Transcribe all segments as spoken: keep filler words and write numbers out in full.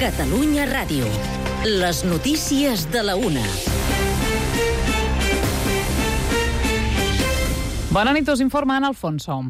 Catalunya Ràdio. Les notícies de la una. Bona nit, us informa Ana Alfonso.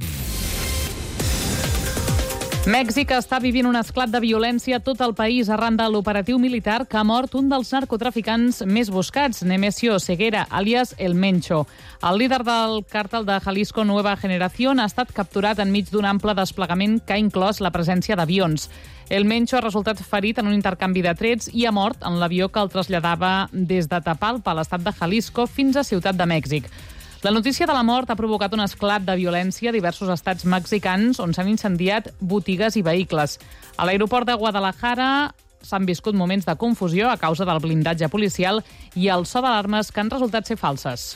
Mèxic està vivint un esclat de violència a tot el país arran de l'operatiu militar que ha mort un dels narcotraficants més buscats, Nemesio Ceguera, àlies El Mencho. El líder del càrtel de Jalisco Nueva Generación ha estat capturat enmig d'un ample desplegament que ha inclòs la presència d'avions. El Mencho ha resultat ferit en un intercanvi de trets i ha mort en l'avió que el traslladava des de Tapalpa, a l'estat de Jalisco, fins a Ciutat de Mèxic. La notícia de la mort ha provocat un esclat de violència a diversos estats mexicans on s'han incendiat botigues i vehicles. A l'aeroport de Guadalajara s'han viscut moments de confusió a causa del blindatge policial i el so d'alarmes que han resultat ser falses.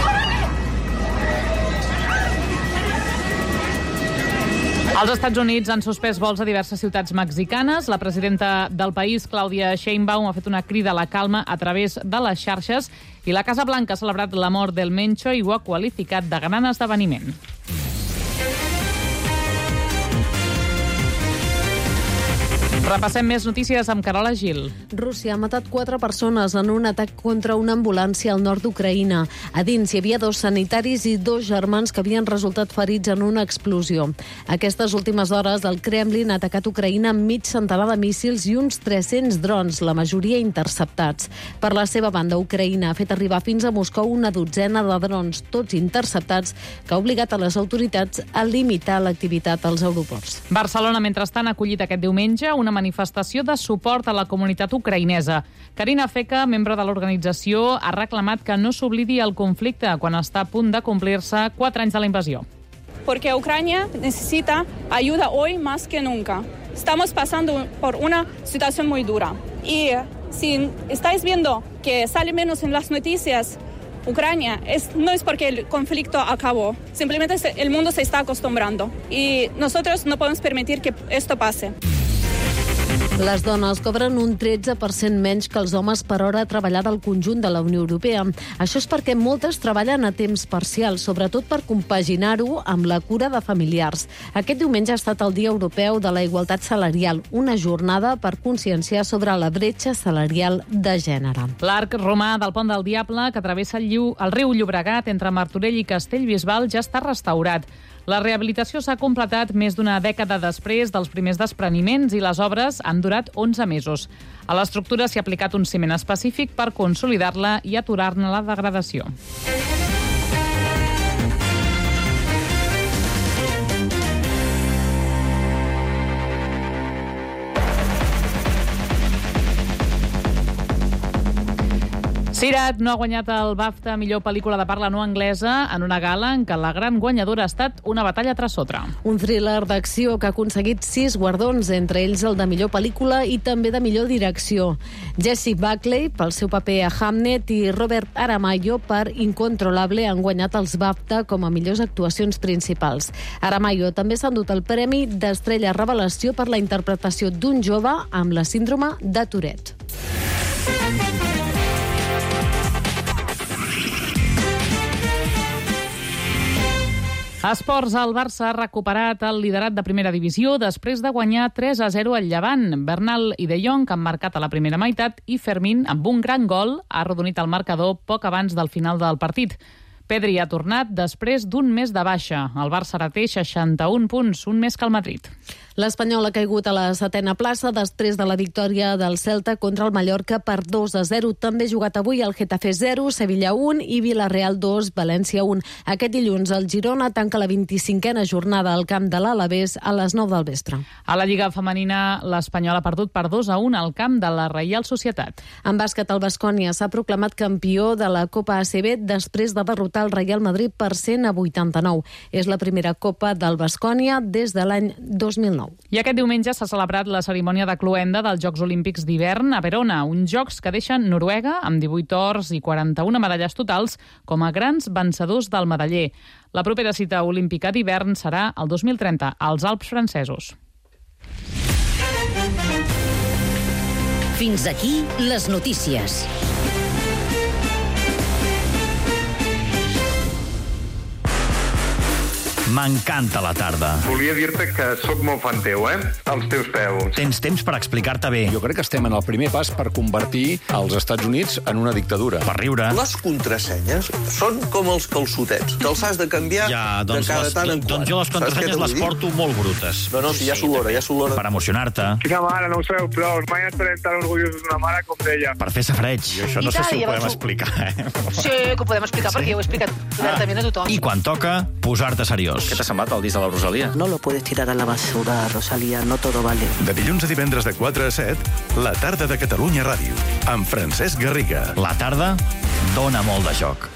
Els Estats Units han suspès vols a diverses ciutats mexicanes. La presidenta del país, Claudia Sheinbaum, ha fet una crida a la calma a través de les xarxes i la Casa Blanca ha celebrat la mort del Mencho i ho ha qualificat de gran esdeveniment. Repassem més notícies amb Carola Gil. Rússia ha matat quatre persones en un atac contra una ambulància al nord d'Ucraïna. A dins hi havia dos sanitaris i dos germans que havien resultat ferits en una explosió. Aquestes últimes hores, el Kremlin ha atacat Ucraïna amb mig centenar de míssils i uns tres-cents drons, la majoria interceptats. Per la seva banda, Ucraïna ha fet arribar fins a Moscou una dotzena de drons, tots interceptats, que ha obligat a les autoritats a limitar l'activitat als aeroports. Barcelona, mentrestant, ha acollit aquest diumenge una manifestació de suport a la comunitat ucraïnesa. Karina Feca, membre de l'organització, ha reclamat que no s'oblidi el conflicte quan està a punt de complir-se quatre anys de la invasió. Porque Ucrania necesita ayuda hoy más que nunca. Estamos pasando por una situación muy dura. Y si estáis viendo que sale menos en las noticias Ucrania, es, no es porque el conflicto acabó. Simplemente el mundo se está acostumbrando. Y nosotros no podemos permitir que esto pase. Les dones cobren un tretze per cent menys que els homes per hora treballar del conjunt de la Unió Europea. Això és perquè moltes treballen a temps parcial, sobretot per compaginar-ho amb la cura de familiars. Aquest diumenge ha estat el Dia Europeu de la Igualtat Salarial, una jornada per conscienciar sobre la bretxa salarial de gènere. L'arc romà del Pont del Diable, que travessa el, Lliu, el riu Llobregat entre Martorell i Castellbisbal, ja està restaurat. La rehabilitació s'ha completat més d'una dècada després dels primers despreniments i les obres han durat onze mesos. A l'estructura s'hi ha aplicat un ciment específic per consolidar-la i aturar-ne la degradació. Sirat no ha guanyat el BAFTA millor pel·lícula de parla no anglesa en una gala en què la gran guanyadora ha estat una batalla tras otra. Un thriller d'acció que ha aconseguit sis guardons, entre ells el de millor pel·lícula i també de millor direcció. Jessie Buckley pel seu paper a Hamnet i Robert Aramayo per Incontrolable han guanyat els BAFTA com a millors actuacions principals. Aramayo també s'ha endut el premi d'Estrella Revelació per la interpretació d'un jove amb la síndrome de Tourette. Esports, el Barça ha recuperat el liderat de primera divisió després de guanyar tres a zero al Llevant. Bernal i De Jong han marcat a la primera meitat i Fermín, amb un gran gol, ha arrodonit el marcador poc abans del final del partit. Pedri ha tornat després d'un mes de baixa. El Barça ara té seixanta-un punts, un més que el Madrid. L'Espanyol ha caigut a la setena plaça després de la victòria del Celta contra el Mallorca per dos a zero. També ha jugat avui el Getafe zero, Sevilla un i Villarreal dos, València un. Aquest dilluns el Girona tanca la vint-i-cinquena jornada al camp de l'Alavés a les nou del vespre. A la Lliga Femenina, l'Espanyol ha perdut per dos a un al camp de la Reial Societat. En bàsquet, el Baskonia s'ha proclamat campió de la Copa A C B després de derrotar el Real Madrid per cent a vuitanta-nou. És la primera Copa del Baskonia des de l'any dos mil nou. I aquest diumenge s'ha celebrat la cerimònia de cloenda dels Jocs Olímpics d'hivern a Verona, uns jocs que deixen Noruega amb divuit ors i quaranta-una medalles totals com a grans vencedors del medaller. La propera cita olímpica d'hivern serà el dos mil trenta als Alps francesos. Fins aquí les notícies. M'encanta la tarda. Volia dir-te que sóc molt fan teu, eh? Als teus peus. Tens temps per explicar-te bé. Jo crec que estem en el primer pas per convertir els Estats Units en una dictadura. Per riure. Les contrasenyes són com els calçotets. Te'ls has de canviar ja, doncs de cada les, tant en doncs quant. jo les contrasenyes les porto molt brutes. No, no, si ja s'olora, ja s'olora. Per emocionar-te. Quina mare, no ho sabeu prou. Mai estarem tan orgullosos d'una mare com d'ella. Per fer safreig. Jo això no sé si ho podem explicar, eh? Sí, que ho podem explicar, perquè jo ho he explicat obertament a tothom. I quan toca, posar-te seriós. Què t'ha semblat el disc de la Rosalia? No lo puedes tirar a la basura, Rosalía, no todo vale. De dilluns a divendres de quatre a set, la tarda de Catalunya Ràdio, amb Francesc Garriga. La tarda dona molt de joc.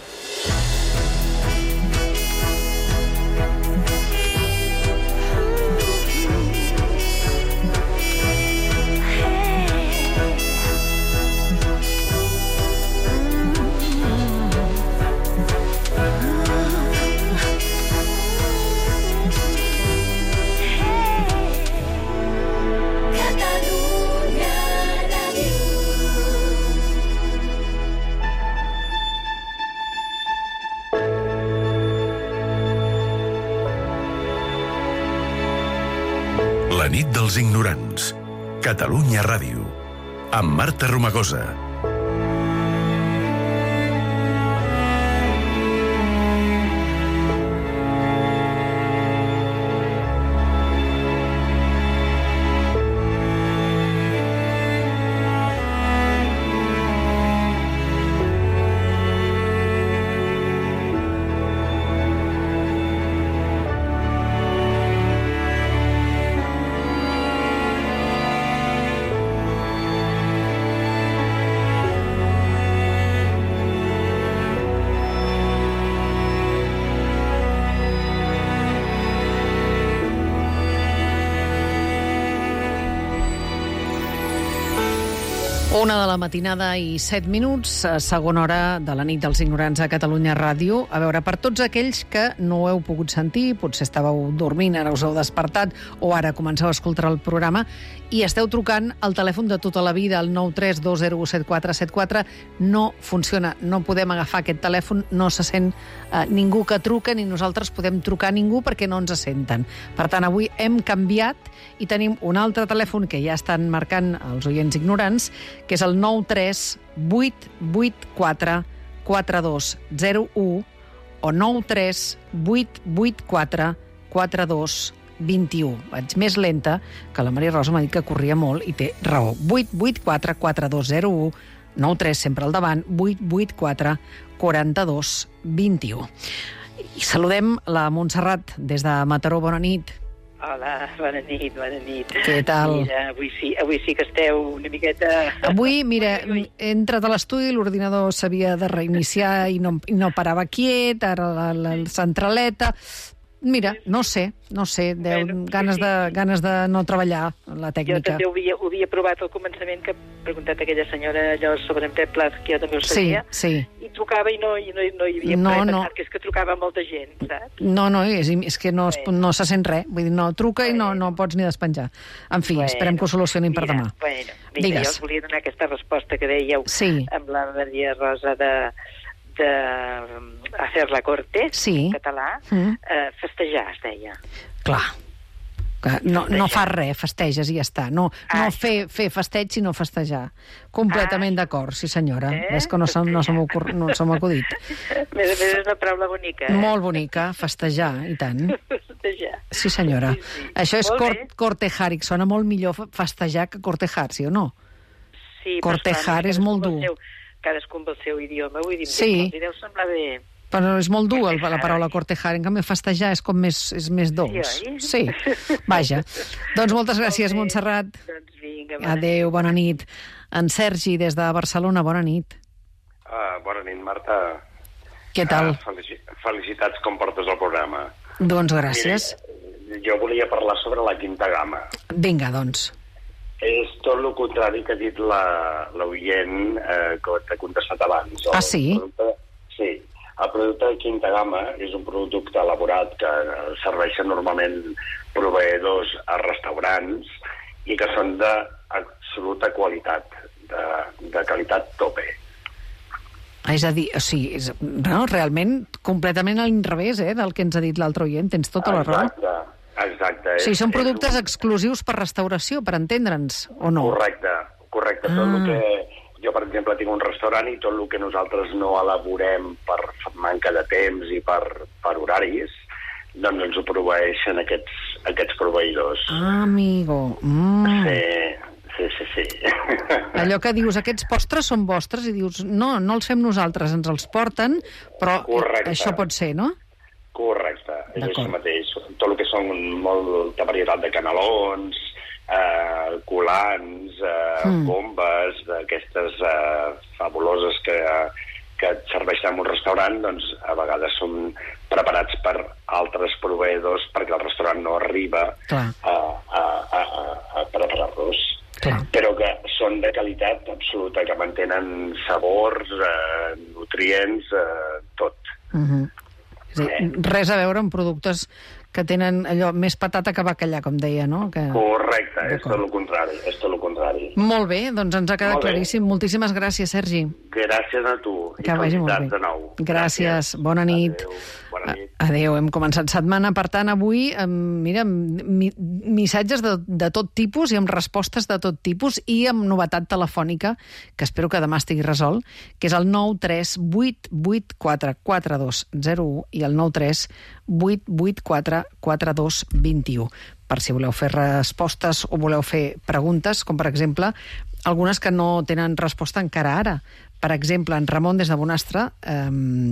La nit dels ignorants. Catalunya Ràdio. Amb Marta Romagosa. Una de la matinada i set minuts, segona hora de la nit dels ignorants a Catalunya Ràdio. A veure, per tots aquells que no ho heu pogut sentir, potser estàveu dormint, ara us heu despertat, o ara comenceu a escoltar el programa, i esteu trucant al telèfon de tota la vida, el nou tres dos zero set quatre set quatre, no funciona, no podem agafar aquest telèfon, no se sent eh, ningú que truca, ni nosaltres podem trucar a ningú perquè no ens senten. Per tant, avui hem canviat i tenim un altre telèfon que ja estan marcant els oients ignorants, que és el nou tres vuit vuit quatre quatre dos zero u o nou tres vuit vuit quatre quatre dos vint u. Vaig més lenta, que la Maria Rosa m'ha dit que corria molt i té raó. vuit vuit quatre quatre dos zero u, nou tres sempre al davant, vuit vuit quatre quatre dos vint u. I saludem la Montserrat des de Mataró. Bona nit. Hola, bona nit, bona nit. Què tal? Mira, avui sí, avui sí que esteu una miqueta... Avui, mira, he entrat a l'estudi, l'ordinador s'havia de reiniciar i no, i no parava quiet, ara la, la centraleta... Mira, no sé, no sé, deu, bueno, ganes, sí. de, ganes de no treballar la tècnica. Jo també ho havia, ho havia provat al començament, que he preguntat a aquella senyora allò sobre en Pep Plat, que jo també ho sabia, sí, sí. I trucava i no, i no, no hi havia no, res, no. pensat que és que trucava molta gent, saps? No, no, és, és que no, es, no se sent res, vull dir, no truca bueno. i no, no pots ni despenjar. En fi, bueno, esperem que ho solucionin per demà. Bueno, mira, Digues. Jo us volia donar aquesta resposta que dèieu sí. amb la Maria Rosa de... de hacer la corte, sí. en català, mm. eh, festejar, es deia. Clar. Que no, no fa res, festeges i ja està. No, ah, no fer, fer festeig, sinó festejar. Completament ah, d'acord, sí senyora. Eh? És que no se, no se m'ha no acudit. A més a més és una paraula bonica. Eh? Molt bonica, festejar, i tant. Festejar. Sí senyora. Sí, sí. Això és cor, cortejar, i sona molt millor festejar que cortejar, sí o no? Sí. Cortejar és molt dur. Seu, cadascun pel seu idioma, vull dir, sí. deu semblar bé. Però és molt dur el, la paraula cortejar, en canvi festejar és com més, és més dolç. Sí, vaja. Doncs moltes gràcies, Montserrat. Doncs vinga, bona Adéu, bona nit. En Sergi, des de Barcelona, bona nit. Uh, bona nit, Marta. Què tal? Uh, felici felicitats com portes el programa. Doncs gràcies. Mira, jo volia parlar sobre la quinta gamma. Vinga, doncs. És tot el contrari que ha dit l'oient eh, que t'ha contestat abans. Ah, sí? El producte, sí. El producte de quinta gamma és un producte elaborat que serveixen normalment proveïdors a restaurants i que són d'absoluta qualitat, de, de qualitat tope. És a dir, o sigui, és, no, realment completament a l'inrevés, eh, del que ens ha dit l'altre oient. Tens tota la raó. Exacte, exacte. O sigui, són productes un... exclusius per restauració, per entendre'ns, o no? Correcte, correcte. Ah. Tot el que... Jo, per exemple, tinc un restaurant i tot el que nosaltres no elaborem per manca de temps i per, per horaris, doncs ens ho proveeixen aquests, aquests proveïdors. Ah, amigo. Mm. Sí, sí, sí, sí. Allò que dius, aquests postres són vostres, i dius, no, no els fem nosaltres, ens els porten, però Correcte. Això pot ser, no? Correcte, és això mateix. Tot el que són molta varietat de canelons, eh, colants, eh, mm. bombes, d'aquestes eh, fabuloses que, que et serveixen en un restaurant, doncs a vegades són preparats per altres proveïdors perquè el restaurant no arriba a, a, a, a preparar-los. Clar. Però que són de qualitat absoluta, que mantenen sabors, eh, nutrients, eh, tot. Mm-hmm. Sí, eh. Res a veure amb productes que tenen allò més patata que bacallà, com deia, no? Que... Correcte, és tot el contrari, és tot el contrari. Molt bé, doncs ens ha quedat claríssim. Moltíssimes gràcies, Sergi. Gràcies a tu. Que vagi molt bé. De nou. Gràcies, bona nit. Adéu. Bona nit. Adéu, hem començat setmana, per tant, avui, amb, mira, amb mi, missatges de, de tot tipus i amb respostes de tot tipus i amb novetat telefònica, que espero que demà estigui resolt, que és el nou tres vuit vuit quatre quatre dos zero u i el nou tres vuit vuit quatre quatre dos dos u. Per si voleu fer respostes o voleu fer preguntes, com per exemple, algunes que no tenen resposta encara ara. Per exemple, en Ramon, des de Bonastre, eh,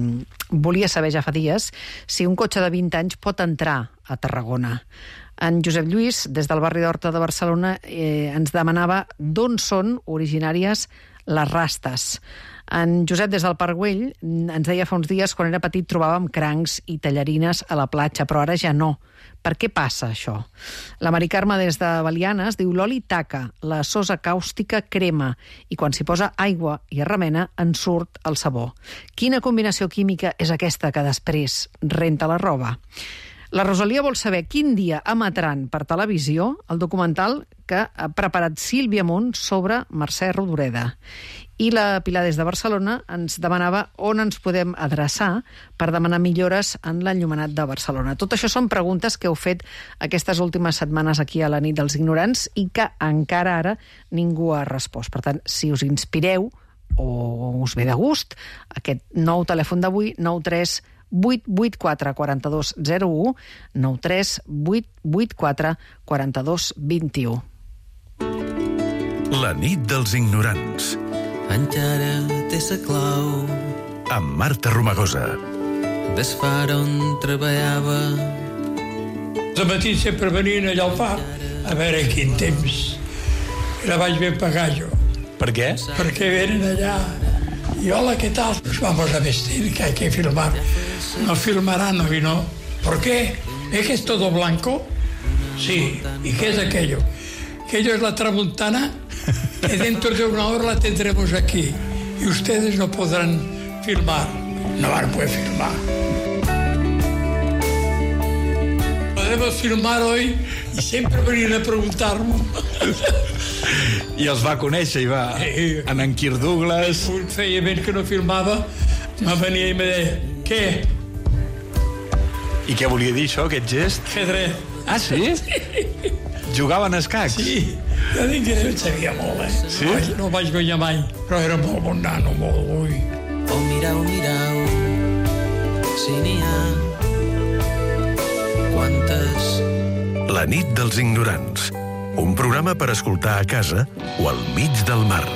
volia saber ja fa dies si un cotxe de vint anys pot entrar a Tarragona. En Josep Lluís, des del barri d'Horta de Barcelona, eh, ens demanava d'on són originàries les rastes. En Josep, des del Parc Güell, ens deia fa uns dies, quan era petit trobàvem crancs i tallarines a la platja, però ara ja no. Per què passa això? La Mari Carme, des de Belianes, diu l'oli taca, la sosa càustica crema, i quan s'hi posa aigua i es remena, en surt el sabó. Quina combinació química és aquesta que després renta la roba? La Rosalia vol saber quin dia emetran per televisió el documental que ha preparat Sílvia Munt sobre Mercè Rodoreda. I la Pilar, des de Barcelona, ens demanava on ens podem adreçar per demanar millores en l'enllumenat de Barcelona. Tot això són preguntes que heu fet aquestes últimes setmanes aquí a la nit dels ignorants i que encara ara ningú ha respost. Per tant, si us inspireu o us ve de gust, aquest nou telèfon d'avui, nou tres vuit vuit quatre quatre dos zero u, nou tres vuit vuit quatre quatre dos dos u. La nit dels ignorants. Encara té sa clau. Amb Marta Romagosa. Des far on treballava. De matí sempre venien allà al far a veure quin temps. I la vaig ben pagar jo. Per què? Perquè venen allà y hola, ¿qué tal? Nos vamos a vestir, que hay que filmar. No filmarán, no vino. ¿Por qué? ¿Es que es todo blanco? Sí. ¿Y qué es aquello? Aquello es la tramuntana, que dentro de una hora la tendremos aquí. Y ustedes no podrán filmar. No van a poder filmar. Podemos filmar hoy y siempre venir a preguntar-me. I els va conèixer i va... Eh, en en Kirk Douglas... Un feia ben que no filmava, me venia i me deia, què? I què volia dir això, aquest gest? Fer dret. Ah, sí? Sí. Jugaven a escacs? Sí, jo dic que en sabia molt, eh? Sí? No, no vaig guanyar mai, però era molt bon nano, molt, ui. Oh, mirau, mirau, si n'hi ha quantes... La nit dels ignorants. Un programa per escoltar a casa o al mig del mar.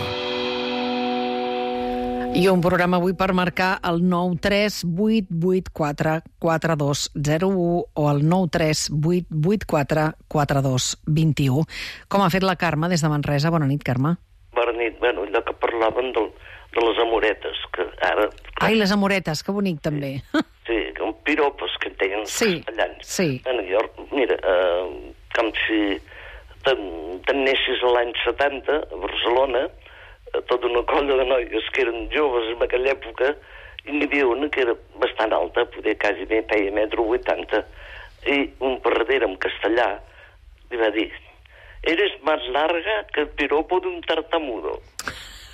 I un programa avui per marcar el nou tres vuit vuit quatre quatre dos zero u o el nou tres vuit vuit quatre quatre dos dos u. Com ha fet la Carme des de Manresa? Bona nit, Carme. Bona nit. Bueno, allò que parlaven del, de les amoretes, que ara... Ai, les amoretes, que bonic també. Sí, com piropos que en deien els sí, castellans. Sí, bueno, jo, mira, eh, com si t'anessis a l'any setanta a Barcelona, tota una colla de noies que eren joves en aquella època, i n'hi havia una que era bastant alta, poder quasi bé feia metro vuitanta, i un per darrere en castellà li va dir: eres más larga que el piropo d'un tartamudo.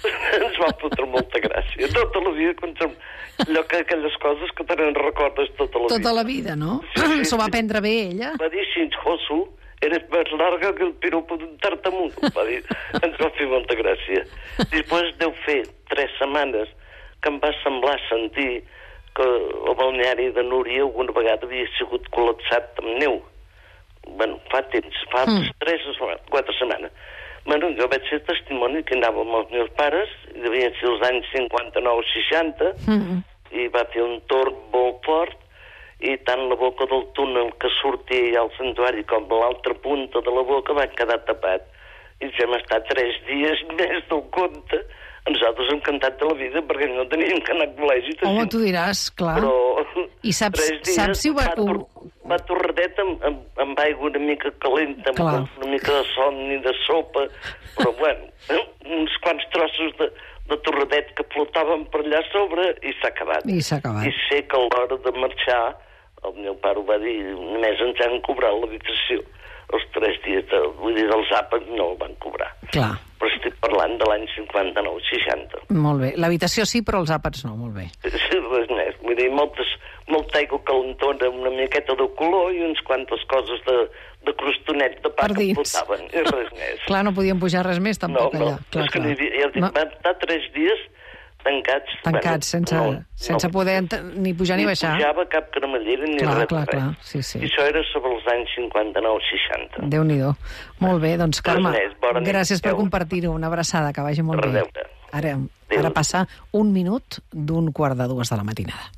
ens va fotre molta gràcia. Tota la vida, allò que aquelles coses que te n'en recordes tota la vida. Tota la vida, no? S'ho va prendre bé, ella. Va dir així, Josu, eres més larga que el piropo d'un tartamudo, va dir. Ens va fer molta gràcia. Després deu fer tres setmanes que em va semblar sentir que el balneari de Núria alguna vegada havia sigut col·lapsat amb neu. Bueno, fa temps, fa mm. tres o quatre setmanes. Bueno, jo vaig ser testimoni que anava amb els meus pares, i devien ser els anys cinquanta-nou seixanta, mm. i va fer un torn molt fort, i tant la boca del túnel que sortia al santuari com l'altra punta de la boca va quedar tapat. I ja hem estat tres dies més del compte. Nosaltres hem cantat de la vida perquè no teníem que anar a col·legi. Home, tu diràs, clar. Però I saps, saps si ho va... Va, tor va torradet amb, amb, amb aigua una mica calenta, amb clar. Una mica de somni, de sopa, però bueno, uns quants trossos de, de torradet que flotaven per allà sobre i s'ha acabat. I s'ha acabat. I sé que a l'hora de marxar, el meu pare ho va dir, només ens han cobrat l'habitació. Els tres dies, de, vull dir, dels àpats no el van cobrar. Clar. Però estic parlant de l'any cinquanta-nou seixanta. Molt bé. L'habitació sí, però els àpats no, molt bé. Sí, res més. Vull dir, moltes, molta aigua calentona, una miqueta de color i uns quantes coses de, de crostonet de pa que flotaven. I res més. Clar, no podien pujar res més tampoc no, no. allà. Clar, clar. No, ja dic, no. Va estar tres dies tancats. Tancats, bueno, sense, no, sense no, poder ni pujar ni, ni baixar. Ni pujava cap cremallera ni clar, res. Clar, clar, sí, sí. I això era sobre els anys cinquanta-nou seixanta. Déu-n'hi-do. Molt bé, doncs, Carme, més, gràcies per compartir-ho. Una abraçada, que vagi molt bé. Ara, ara passa un minut d'un quart de dues de la matinada.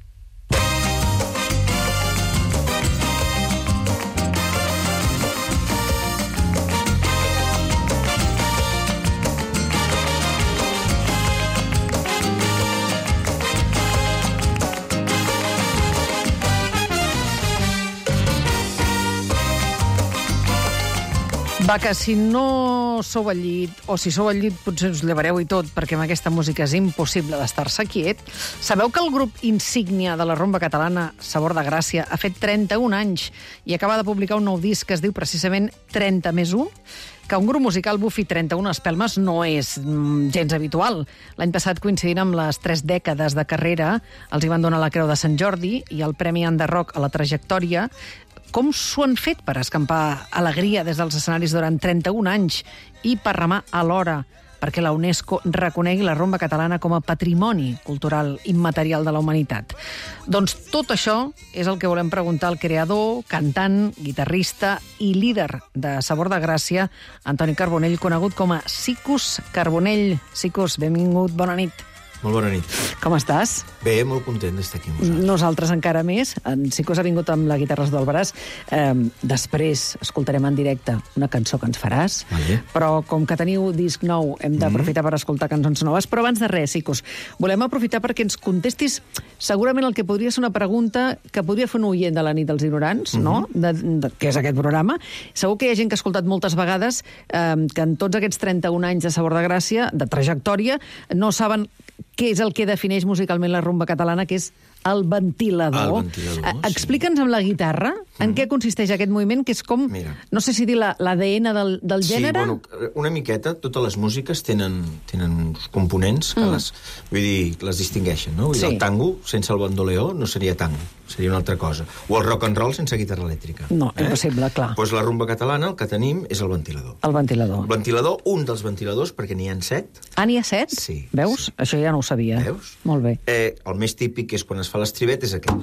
Va, que si no sou al llit, o si sou al llit potser us llevareu i tot, perquè amb aquesta música és impossible d'estar-se quiet, sabeu que el grup insígnia de la rumba catalana, Sabor de Gràcia, ha fet trenta-un anys i acaba de publicar un nou disc que es diu precisament trenta més u? Que un grup musical bufi trenta-una espelmes no és mm, gens habitual. L'any passat, coincidint amb les tres dècades de carrera, els hi van donar la Creu de Sant Jordi i el Premi Enderroc a la trajectòria. Com s'ho han fet per escampar alegria des dels escenaris durant trenta-un anys i per remar alhora perquè la UNESCO reconegui la rumba catalana com a patrimoni cultural immaterial de la humanitat? Doncs tot això és el que volem preguntar al creador, cantant, guitarrista i líder de Sabor de Gràcia, Antoni Carbonell, conegut com a Sicus Carbonell. Sicus, benvingut, bona nit. Molt bona nit. Com estàs? Bé, molt content d'estar aquí amb vosaltres. Nosaltres encara més. En Sicus ha vingut amb la guitarra del braç. Eh, després escoltarem en directe una cançó que ens faràs. Vale. Però com que teniu disc nou, hem d'aprofitar mm. per escoltar cançons noves. Però abans de res, Sicus, volem aprofitar perquè ens contestis segurament el que podria ser una pregunta que podria fer un oient de la nit dels ignorants, mm -hmm. no? De, de, que és aquest programa. Segur que hi ha gent que ha escoltat moltes vegades eh, que en tots aquests trenta-un anys de Sabor de Gràcia, de trajectòria, no saben què és el que defineix musicalment la rumba catalana, que és el ventilador. El ventilador, sí. Explica'ns amb la guitarra en mm. què consisteix aquest moviment, que és com, Mira. no sé si dir l'A D N del, del gènere. Sí, bueno, una miqueta, totes les músiques tenen, tenen uns components que mm. les, vull dir, les distingueixen, no? Vull dir, sí. El tango, sense el bandoleó, no seria tango, seria una altra cosa. O el rock and roll sense guitarra elèctrica. No, eh? Impossible, clar. Doncs pues la rumba catalana, el que tenim és el ventilador. El ventilador. El ventilador, un dels ventiladors, perquè n'hi ha set. Ah, n'hi ha set? Sí. Veus? Sí. Això ja no ho sabia. Veus? Molt bé. Eh, el més típic és quan es fa l'estrivet és aquest.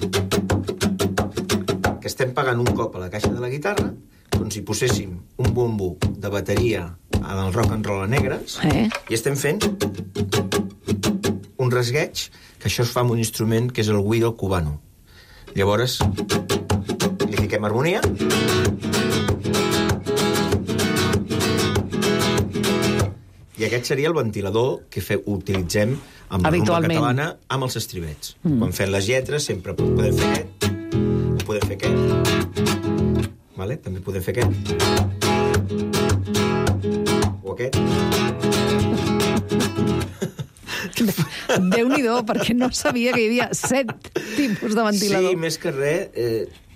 Que estem pagant un cop a la caixa de la guitarra, com si poséssim un bombo de bateria en el rock and roll a negres, eh? i estem fent un rasgueig, que això es fa amb un instrument que és el güiro cubano. Llavors, li fiquem harmonia, i aquest seria el ventilador que fe, utilitzem amb la rumba catalana amb els estribets. Mm. Quan fem les lletres sempre podem fer aquest, o podem fer aquest, vale? També podem fer aquest, o aquest. Déu-n'hi-do, perquè no sabia que hi havia set tipus de ventilador. Sí, més que res, eh,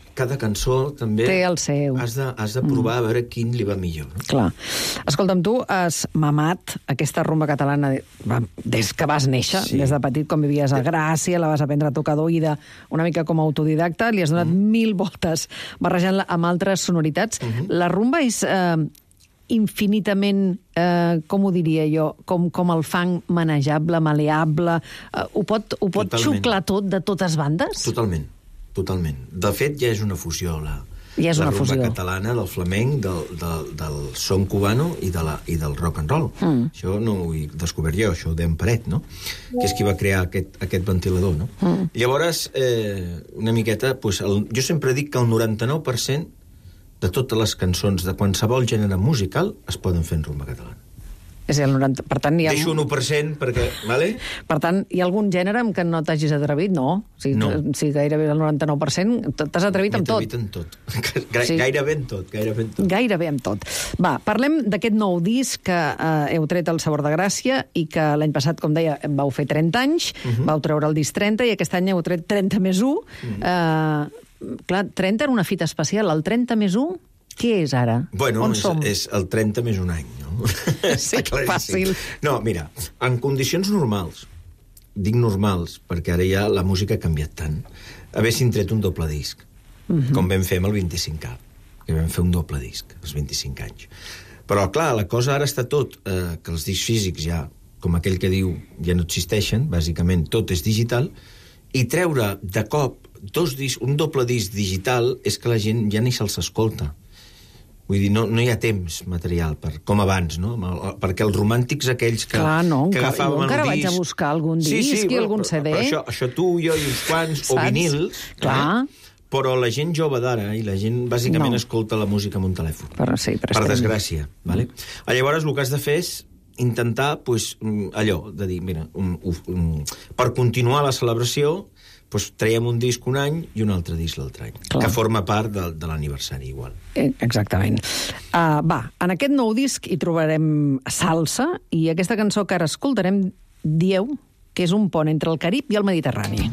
cada cançó també... Té el seu. Has de, has de provar mm. a veure quin li va millor. No? Clar. Escolta'm, tu has mamat aquesta rumba catalana des que vas néixer, sí. Des de petit, quan vivies a Gràcia, la vas aprendre a tocar d'oïda una mica com a autodidacta, li has donat mm. mil voltes barrejant-la amb altres sonoritats. Mm-hmm. La rumba és... Eh, infinitament, eh, com ho diria jo, com, com el fang manejable, maleable, eh, ho pot, ho pot xuclar tot de totes bandes? Totalment, totalment. De fet, ja és una fusió, la, ja és la una rumba fusió. catalana, del flamenc, del, del, del son cubano i, de la, i del rock and roll. Mm. Això no ho he descobert jo, això ho deia en Peret, no? Que és qui va crear aquest, aquest ventilador, no? Mm. Llavors, eh, una miqueta, pues, el, jo sempre dic que el noranta-nou per cent de totes les cançons de qualsevol gènere musical es poden fer en rumba catalana. És el noranta... Per tant, hi ha... Deixo un u per cent perquè... Vale? Per tant, hi ha algun gènere en què no t'hagis atrevit? No. Si, no. Si gairebé el noranta-nou per cent t'has atrevit amb tot. M'he atrevit en tot. Gra sí. Gairebé en tot, gairebé en tot. Gairebé en tot. Va, parlem d'aquest nou disc que eh, heu tret El sabor de Gràcia i que l'any passat, com deia, vau fer trenta anys, uh -huh. vau treure el disc trenta i aquest any heu tret trenta més un. Uh -huh. eh, clar, trenta era una fita especial. El trenta més un, què és ara? Bueno, on és, som? és el trenta més un any, no? Sí, fàcil. No, mira, en condicions normals, dic normals, perquè ara ja la música ha canviat tant, haguessin tret un doble disc, uh -huh. com vam fer amb el vint-i-cinc A, que vam fer un doble disc, als vint-i-cinc anys. Però, clar, la cosa ara està tot, eh, que els discs físics ja, com aquell que diu, ja no existeixen, bàsicament tot és digital, i treure de cop dos discs, un doble disc digital és que la gent ja ni se'ls escolta. Vull dir, no, no hi ha temps material, per, com abans, no? Perquè els romàntics aquells que, Clar, no, que agafaven el disc... encara vaig a buscar algun disc sí, sí, i bueno, algun C D. Però, però això, això tu, jo i uns quants, Saps? O vinils, Clar. Eh? Però la gent jove d'ara i la gent bàsicament No. escolta la música amb un telèfon. Per, sí, per, per desgràcia. Vale? Mm. Llavors el que has de fer és intentar, pues, allò, de dir, mira, un, un, un, per continuar la celebració, pues, traiem un disc un any i un altre disc l'altre any, Clar. Que forma part de, de l'aniversari igual. Exactament. Uh, va, en aquest nou disc hi trobarem salsa i aquesta cançó que ara escoltarem dieu que és un pont entre el Carib i el Mediterrani.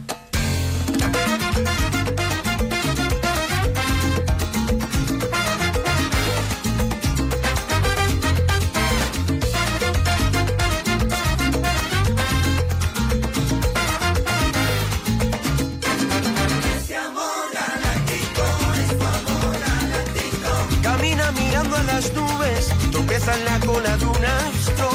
En la cola d'un astro.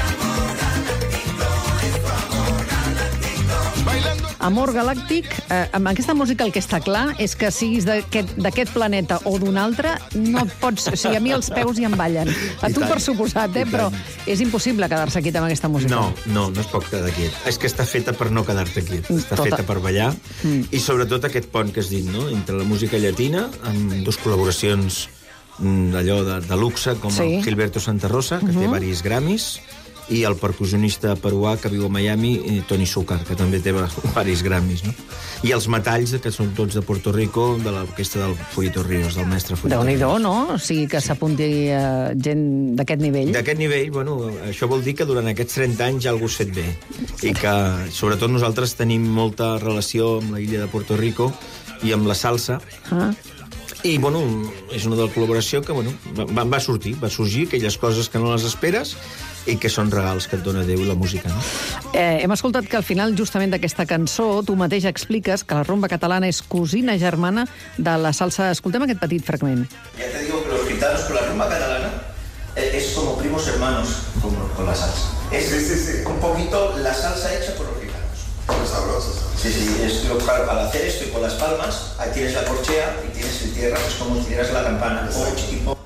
Amor galàctic, eh, amb aquesta música el que està clar és que siguis d'aquest planeta o d'un altre, no et pots... O sigui, a mi els peus hi em ballen. A tu, per suposat, eh? Però és impossible quedar-se quiet amb aquesta música. No, no, no es pot quedar quiet. És que està feta per no quedar-te quiet. Està Tota. feta per ballar. Mm. I sobretot aquest pont que has dit, no?, entre la música llatina, amb dues col·laboracions d'allò de, de luxe, com sí. el Gilberto Santa Rosa, que uh -huh. té varis Grammys, i el percussionista peruà que viu a Miami, Tony Zúcar, que també té varis Grammys, no? I els metalls, que són tots de Puerto Rico, de l'orquestra del Fuito Ríos, del mestre Fuito Ríos. Déu-n'hi-do, no? O sigui, que s'apunti uh, gent d'aquest nivell. D'aquest nivell, bueno, això vol dir que durant aquests trenta anys ja algú s'ha fet bé. I que, sobretot, nosaltres tenim molta relació amb la illa de Puerto Rico i amb la salsa. Ah. I, bueno, és una de la col·laboració que, bueno, va, va sortir, va sorgir aquelles coses que no les esperes i que són regals que et dona Déu i la música, no? Eh, hem escoltat que al final, justament d'aquesta cançó, tu mateix expliques que la rumba catalana és cosina germana de la salsa. Escoltem aquest petit fragment. Ya te digo que los gitanos con la rumba catalana es como primos hermanos con, con la salsa. Es sí, sí, sí. un poquito la salsa hecha por los gitanos. Son sabrosos. Sí, sí, es lo, para, para hacer esto y con las palmas, ahí tienes la corchea y tienes el tierra, que es como si tienes la campana. Oh, tipo.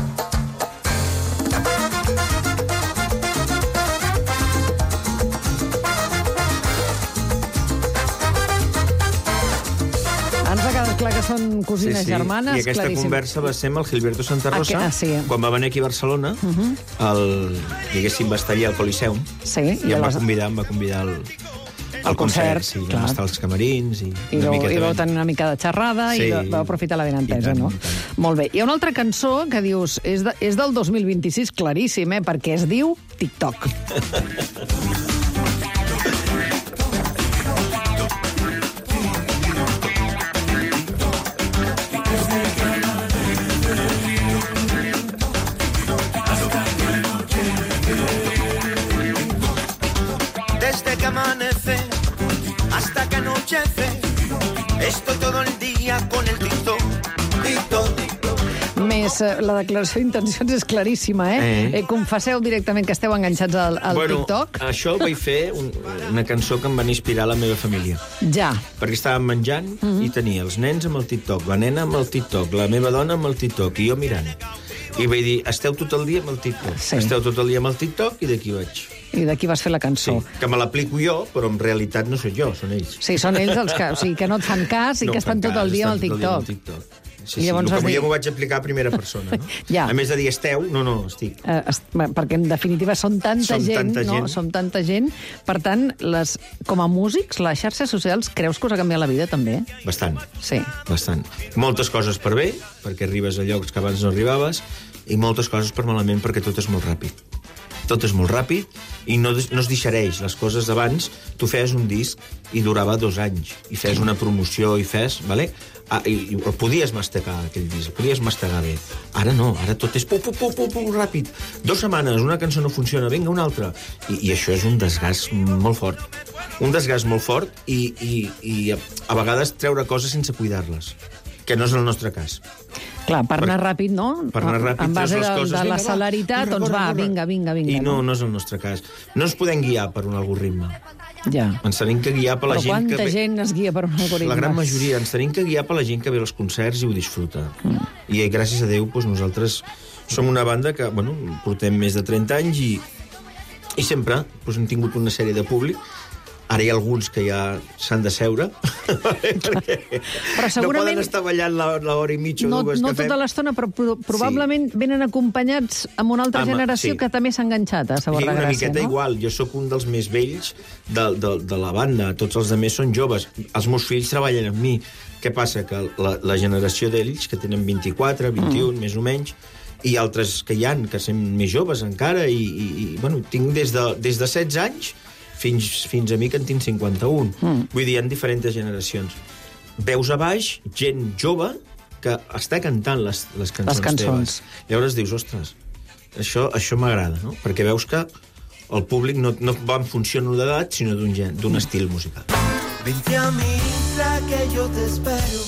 Ens ha quedat clar que són cosines sí, sí. germanes. I aquesta claríssim. conversa va ser amb el Gilberto Santa Rosa, ah, sí. quan va venir aquí a Barcelona, uh -huh. el, diguéssim, va estar allà al Coliseum, sí, i, i em va convidar, em va convidar al, al concert, sí, vam estar als camerins, i, I, una vau, miqueta i vau tenir una mica de xerrada, sí, i vau aprofitar la benentesa, no? Molt bé. Hi ha una altra cançó que dius, és, de, és del dos mil vint-i-sis, claríssim, eh? Perquè es diu TikTok. més, la declaració d'intencions és claríssima, eh? eh? eh confesseu directament que esteu enganxats al, al bueno, TikTok. Això ho vaig fer un, una cançó que em va inspirar la meva família. Ja. Perquè estàvem menjant mm -hmm. i tenia els nens amb el TikTok, la nena amb el TikTok, la meva dona amb el TikTok i jo mirant. I vaig dir, esteu tot el dia amb el TikTok. Sí. Esteu tot el dia amb el TikTok i d'aquí vaig. I d'aquí vas fer la cançó. Sí, que me l'aplico jo, però en realitat no sóc jo, són ells. Sí, són ells els que, o sigui, que no et fan cas i no que estan tot el dia amb el TikTok. Sí, sí, el que dir... jo m'ho vaig aplicar a primera persona, no? Ja. A més de dir esteu, no, no, estic. Uh, est... Perquè, en definitiva, som tanta som gent, tanta no? gent. Som tanta gent. Per tant, les... com a músics, les xarxes socials, creus que us ha canviat la vida, també? Bastant. Sí. Bastant. Moltes coses per bé, perquè arribes a llocs que abans no arribaves, i moltes coses per malament, perquè tot és molt ràpid. Tot és molt ràpid i no, no es deixareix. Les coses d'abans, tu feies un disc i durava dos anys, i feies una promoció i fes, vale? Ah, i, i el podies mastegar, aquell disc, el podies mastegar bé. Ara no, ara tot és pu, pu, pu, pu, pu, ràpid. Dos setmanes, una cançó no funciona, vinga, una altra. I, i això és un desgast molt fort. Un desgast molt fort i, i, i a, a vegades treure coses sense cuidar-les, que no és el nostre cas. Clar, per anar ràpid, no? Per anar ràpid, en base de, coses, de la vinga, celeritat, va, doncs corre, va, corre. vinga, vinga, vinga. I no, no és el nostre cas. No ens podem guiar per un algoritme. Ja. Ens tenim que guiar per la Però gent que... Però quanta gent es guia per un algoritme? La gran majoria. Ens tenim que guiar per la gent que ve als concerts i ho disfruta. Mm. I gràcies a Déu, doncs, nosaltres som una banda que, bueno, portem més de trenta anys i, i sempre doncs, hem tingut una sèrie de públic. Ara hi ha alguns que ja s'han de seure, perquè però segurament... no poden estar ballant l'hora i mitja o no, dues no que fem. No tota l'estona, però probablement sí. Venen acompanyats amb una altra Home, generació sí. Que també s'ha enganxat a Sabor sí, de Gràcia, una miqueta no? Igual. Jo sóc un dels més vells de, de, de la banda. Tots els altres són joves. Els meus fills treballen amb mi. Què passa? Que la, la generació d'ells, que tenen vint-i-quatre, vint-i-un, mm. més o menys, i altres que hi ha, que són més joves encara, i, i, i bueno, tinc des de, des de setze anys fins, fins a mi que en tinc cinquanta-un. Mm. Vull dir, hi ha diferents generacions. Veus a baix gent jove que està cantant les, les cançons, les cançons. teves. Llavors dius, ostres, això, això m'agrada, no? Perquè veus que el públic no, no va en funció no d'edat, sinó d'un mm. estil musical. Vente a mi isla que yo te espero.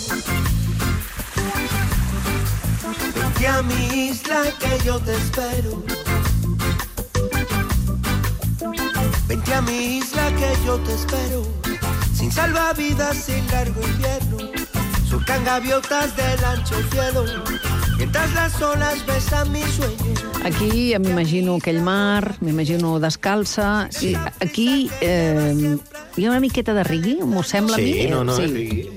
Vente a mi isla que yo te espero. Vente a mi isla que yo te espero. Sin salvavidas, sin largo invierno. Surcan gaviotas del ancho cielo. Mientras las olas besan mi sueño. Aquí m'imagino aquell mar, m'imagino descalça. Sí. I aquí eh, hi ha una miqueta de reggae, m'ho sembla sí, a mi. Sí, no, no, sí. és reggae.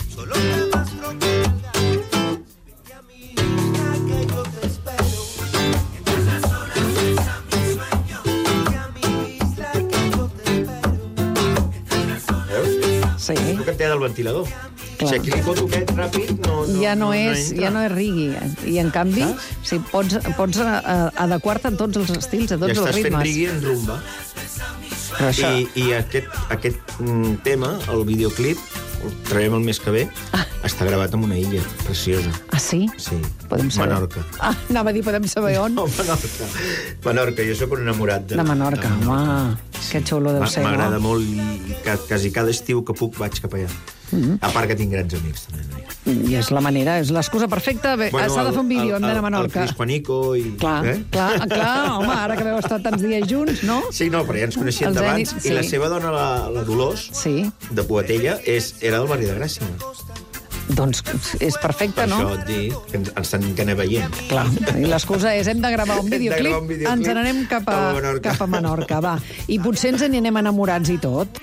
Sí. El que té del ventilador. Clar. Si aquí li foto aquest ràpid, no, no, ja no, no, és, no ja no és reggae. I, en canvi, sí, pots, pots uh, adequar-te a tots els estils, a tots ja els ritmes. Ja estàs fent reggae en rumba. Això... I, i aquest, aquest mm, tema, el videoclip, el traiem el mes que ve, ah. està gravat en una illa preciosa. Ah, sí? Sí. Podem saber. Menorca. Ah, anava a dir, podem saber on? No, Menorca. Menorca, jo sóc un enamorat de... De Menorca, de Menorca. Home, que xulo deu ser, no? M'agrada molt i quasi cada estiu que puc vaig cap allà. Mm-hmm. A part que tinc grans amics, també. I és la manera, és l'excusa perfecta. Bé, bueno, s'ha de fer un vídeo, hem d'anar a Menorca. El Cris Juanico i... Clar, eh? clar, clar, home, ara que veu estar tants dies junts, no? Sí, no, però ja ens coneixíem d'abans. Sí. I la seva dona, la, la Dolors, sí. de Boatella, és, era del barri de Gràcia. Doncs és perfecte, per no? Per això et dic que ens, ens tenim que anar veient. Clar, i l'excusa és hem de gravar un videoclip, un videoclip ens n'anem cap, a, a cap a Menorca, va. I potser ens n'anem enamorats i tot.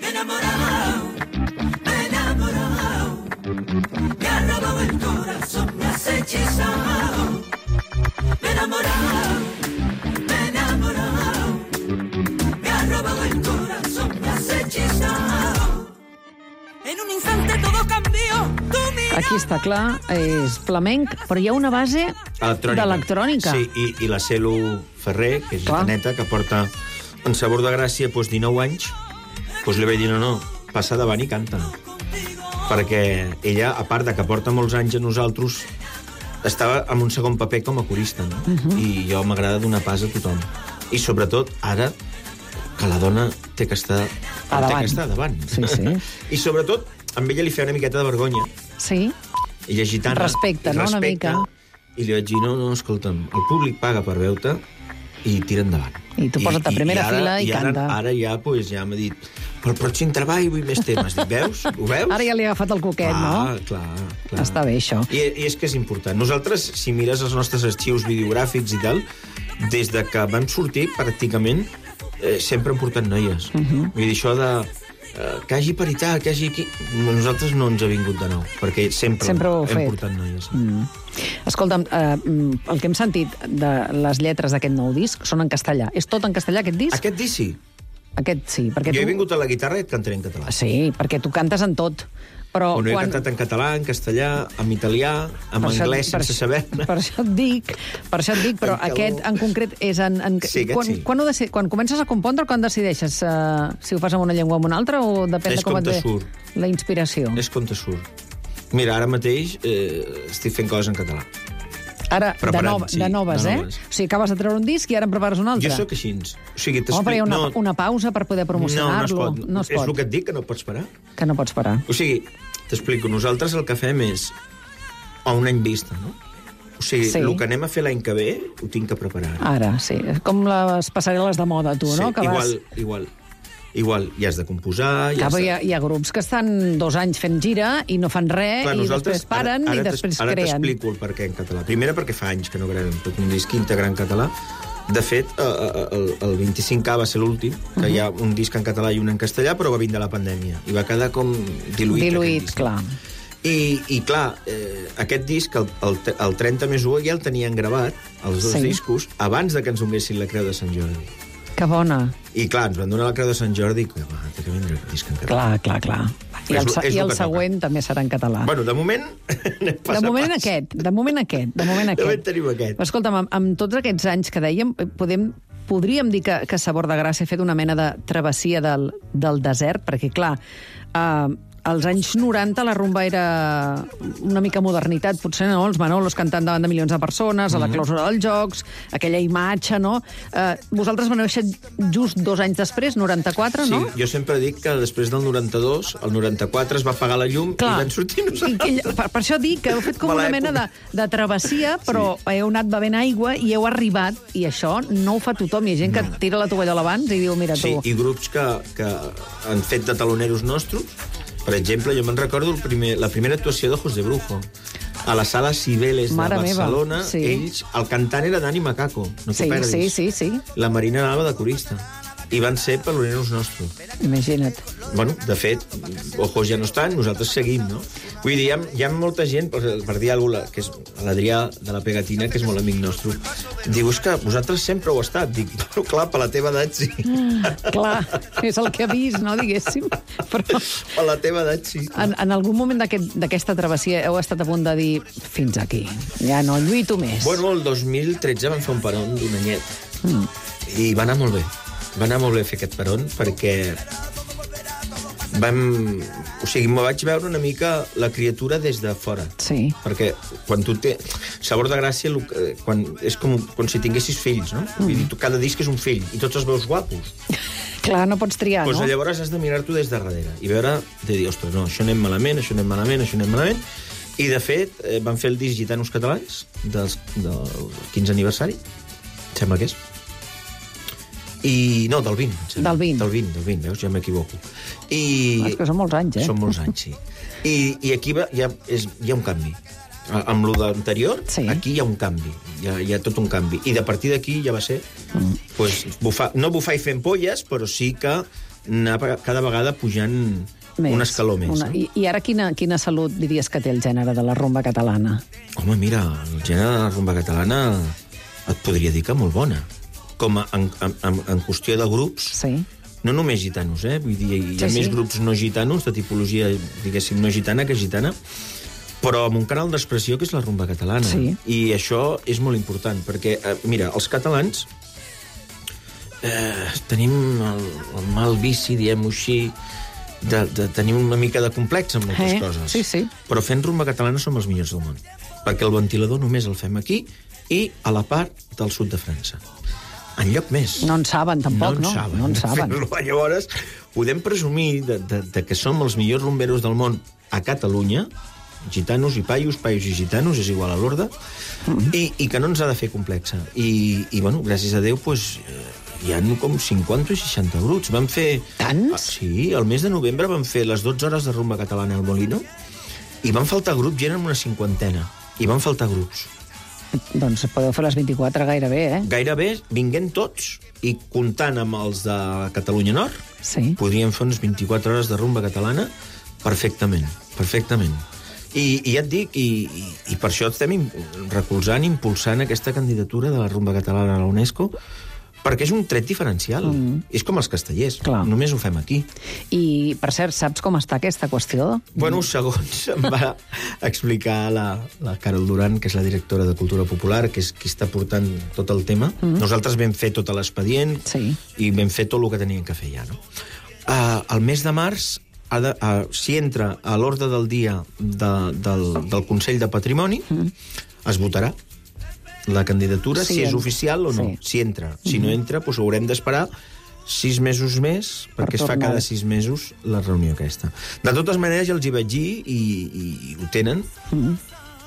Me ha robado el corazón, me has hechizado. Me he enamorado, me he enamorado. Me ha robado el corazón, me has hechizado. En un instante todo cambió. Aquí està clar, és flamenc, però hi ha una base d'electrònica. Sí, i, i la Celo Ferrer, que és gitaneta, que porta en Sabor de Gràcia doncs, dinou anys, doncs li vaig dir, no, no, passa davant i canta. Perquè ella, a part de que porta molts anys a nosaltres, estava en un segon paper com a corista, no? Uh-huh. I jo m'agrada donar pas a tothom. I sobretot, ara, que la dona té que estar a davant. Té que estar davant. Sí, sí. I sobretot, amb ella li feia una miqueta de vergonya. Sí. Ella gitana. Respecte, no? Una mica. I li vaig dir, no, no, escolta'm, el públic paga per veure-te i tira endavant. I tu posa't a primera i ara, fila i, i ara, canta. Ara ja, pues, ja m'ha dit, per el pròxim treball vull més temes. Dic, veus? Ho veus? Ara ja li ha agafat el coquet, ah, no? Clar, clar. Està bé, això. I, I és que és important. Nosaltres, si mires els nostres arxius videogràfics i tal, des de que vam sortir, pràcticament, eh, sempre hem portat noies. Uh -huh. Vull dir, això de... Uh, que hagi paritat, que hagi aquí... Nosaltres no ens ha vingut de nou, perquè sempre, sempre hem fet. portat noies. Mm. Escolta'm, uh, el que hem sentit de les lletres d'aquest nou disc són en castellà. És tot en castellà, aquest disc? Aquest disc sí. Aquest sí, perquè jo tu... he vingut a la guitarra i et cantaré en català. Sí, perquè tu cantes en tot. Però bueno, quan... he cantat en català, en castellà, en italià, en per anglès, això, sense saber-ne. Per això et dic, per això et dic, però aquest en concret és en... en... Sí, quan, sí. Quan, ho deci... quan comences a compondre, quan decideixes uh, si ho fas en una llengua o en una altra, o depèn és de com et ve surt. la inspiració? És com te surt. Mira, ara mateix eh, estic fent coses en català. Ara, Preparant, de, nova, sí, de noves, de eh? noves. O sigui, acabes de treure un disc i ara en prepares un altre. Jo sóc així. O sigui, Home, però hi ha una, no... una pausa per poder promocionar-lo. No, no es pot. No es és pot. el que et dic, que no pots parar. Que no pots parar. O sigui, t'explico, nosaltres el que fem és a un any vista, no? O sigui, Sí. el que anem a fer l'any que ve ho tinc que preparar. Ara, sí. Com les passarel·les de moda, tu, sí, no? Que igual, vas... igual. Igual, ja has de composar... Ja Clar, has de... hi, ha, hi ha grups que estan dos anys fent gira i no fan res, Clar, i després paren ara, ara i després ara creen. Ara t'explico el perquè en català. Primera, perquè fa anys que no gravem tot un disc íntegre en català. De fet, el, el vint-i-cinc A va ser l'últim, que uh -huh. hi ha un disc en català i un en castellà, però va vindre la pandèmia. I va quedar com diluït. Diluït, clar. I, i clar, eh, aquest disc, el, el, el trenta més u, ja el tenien gravat, els dos Sí. discos, abans de que ens donessin la Creu de Sant Jordi. Que bona. I clar, ens van donar la Creu de Sant Jordi i va, té que vindre el disc en català. Clar, clar, clar. I el, És, és i el que següent toca. també serà en català. Bueno, de moment... De moment pas. aquest, de moment aquest, de moment aquest. De moment tenim aquest. Però escolta'm, amb, amb tots aquests anys que dèiem, podem, podríem dir que, que Sabor de Gràcia ha fet una mena de travessia del, del desert, perquè, clar, eh, als anys noranta la rumba era una mica modernitat, potser no, els Manolos cantant davant de milions de persones, a la clausura dels Jocs, aquella imatge, no? Eh, vosaltres vau néixer just dos anys després, noranta-quatre, no? Sí, jo sempre dic que després del noranta-dos, el noranta-quatre es va apagar la llum Clar. i van sortir nosaltres. I, que, per, per això dic que heu fet com Mala una mena de, de travessia, però sí. heu anat bevent aigua i heu arribat, i això no ho fa tothom. Hi ha gent que No. tira la tovallola abans i diu, mira tu... Sí, i grups que, que han fet de taloneros nostres. Per exemple, jo me'n recordo el primer, la primera actuació d'Ojos de Brujo. A la sala Cibeles de Mare Barcelona, meva, sí. ells, el cantant era Dani Macaco, no t'ho Sí, perdis. sí, sí, sí. La Marina anava de corista. I van ser taloneros nostres. Imagina't. Bueno, de fet, Ojos ja no estan, nosaltres seguim, no? Vull dir, hi ha, hi ha molta gent, per, per dir alguna cosa, que és l'Adrià de la Pegatina, que és molt amic nostre, diu, és que vosaltres sempre heu estat. Dic, però clar, per la teva edat sí. Mm, clar, és el que ha vist, no, diguéssim. Però... Per la teva edat sí. En, en algun moment d'aquesta aquest, travessia heu estat a punt de dir, fins aquí, ja no lluito més. Bueno, el dos mil tretze vam fer un peron d'un anyet. Mm. I va anar molt bé. Va anar molt bé fer aquest peron perquè vam... O sigui, me vaig veure una mica la criatura des de fora. Sí. Perquè quan tu té... Sabor de Gràcia quan... és com, com si tinguessis fills, no? Mm. Vull dir, tu, cada disc és un fill i tots els veus guapos. Clar, no pots triar, pues no? Llavors has de mirar-t'ho des de darrere i veure, de dir, ostres, no, això anem malament, això anem malament, això anem malament. I, de fet, eh, van fer el disc Gitanos Catalans dels, del quinze aniversari, sembla que és. I... No, del vint. Del vint. Del vint, del vint, veus? Ja m'equivoco. I... És que són molts anys, eh? Són molts anys, sí. I, i aquí va, hi, ha, és, hi ha un canvi. Amb lo d'anterior, sí. Aquí hi ha un canvi. Hi ha, hi ha tot un canvi. I de partir d'aquí ja va ser... Mm. Pues, bufar, no bufar i fent polles, però sí que anar cada vegada pujant més, un escaló més. Una, no? i, I ara quina, quina salut diries que té el gènere de la rumba catalana? Home, mira, el gènere de la rumba catalana et podria dir que molt bona. Com a, en, en, en qüestió de grups, sí. No només gitanos, eh? Vull dir, hi ha sí, més sí. grups no gitanos, de tipologia, diguéssim, no gitana que gitana, però amb un canal d'expressió que és la rumba catalana. Sí. I això és molt important, perquè, eh, mira, els catalans eh, tenim el, el mal vici, diguem-ho així, de, de tenir una mica de complex en moltes eh, coses. Sí, sí. Però fent rumba catalana som els millors del món, perquè el ventilador només el fem aquí i a la part del sud de França. En lloc més. No en saben, tampoc, no? No en saben. No en saben. Llavors, podem presumir de, de, de que som els millors rumberos del món a Catalunya, gitanos i paios, paios i gitanos, és igual a l'ordre, mm-hmm. i, i que no ens ha de fer complexa. I, i bueno, gràcies a Déu, pues, hi ha com cinquanta o seixanta grups. Vam fer... Tants? Sí, el mes de novembre vam fer les dotze hores de rumba catalana al Molino, i van faltar grups, i eren una cinquantena, i van faltar grups. Doncs podeu fer les vint-i-quatre gairebé, eh? Gairebé, vinguent tots, i comptant amb els de Catalunya Nord, sí. podríem fer unes vint-i-quatre hores de rumba catalana perfectament, perfectament. I, i ja et dic, i, i, i per això estem recolzant, impulsant aquesta candidatura de la rumba catalana a la UNESCO, perquè és un tret diferencial. Mm. És com els castellers. Clar. Només ho fem aquí. I, per cert, saps com està aquesta qüestió? Bueno, segons em va explicar la, la Carol Duran, que és la directora de Cultura Popular, que és qui està portant tot el tema, mm. nosaltres vam fer tot l'expedient sí. i vam fer tot el que teníem que fer ja. No? Uh, el mes de març, ha de, uh, si entra a l'ordre del dia de, del, del Consell de Patrimoni, mm. es votarà la candidatura, sí, si és oficial o no, sí. si entra. Si no entra, doncs haurem d'esperar sis mesos més, perquè per es fa cada sis mesos la reunió aquesta. De totes maneres, ja els hi vaig dir, i, i, i ho tenen, mm.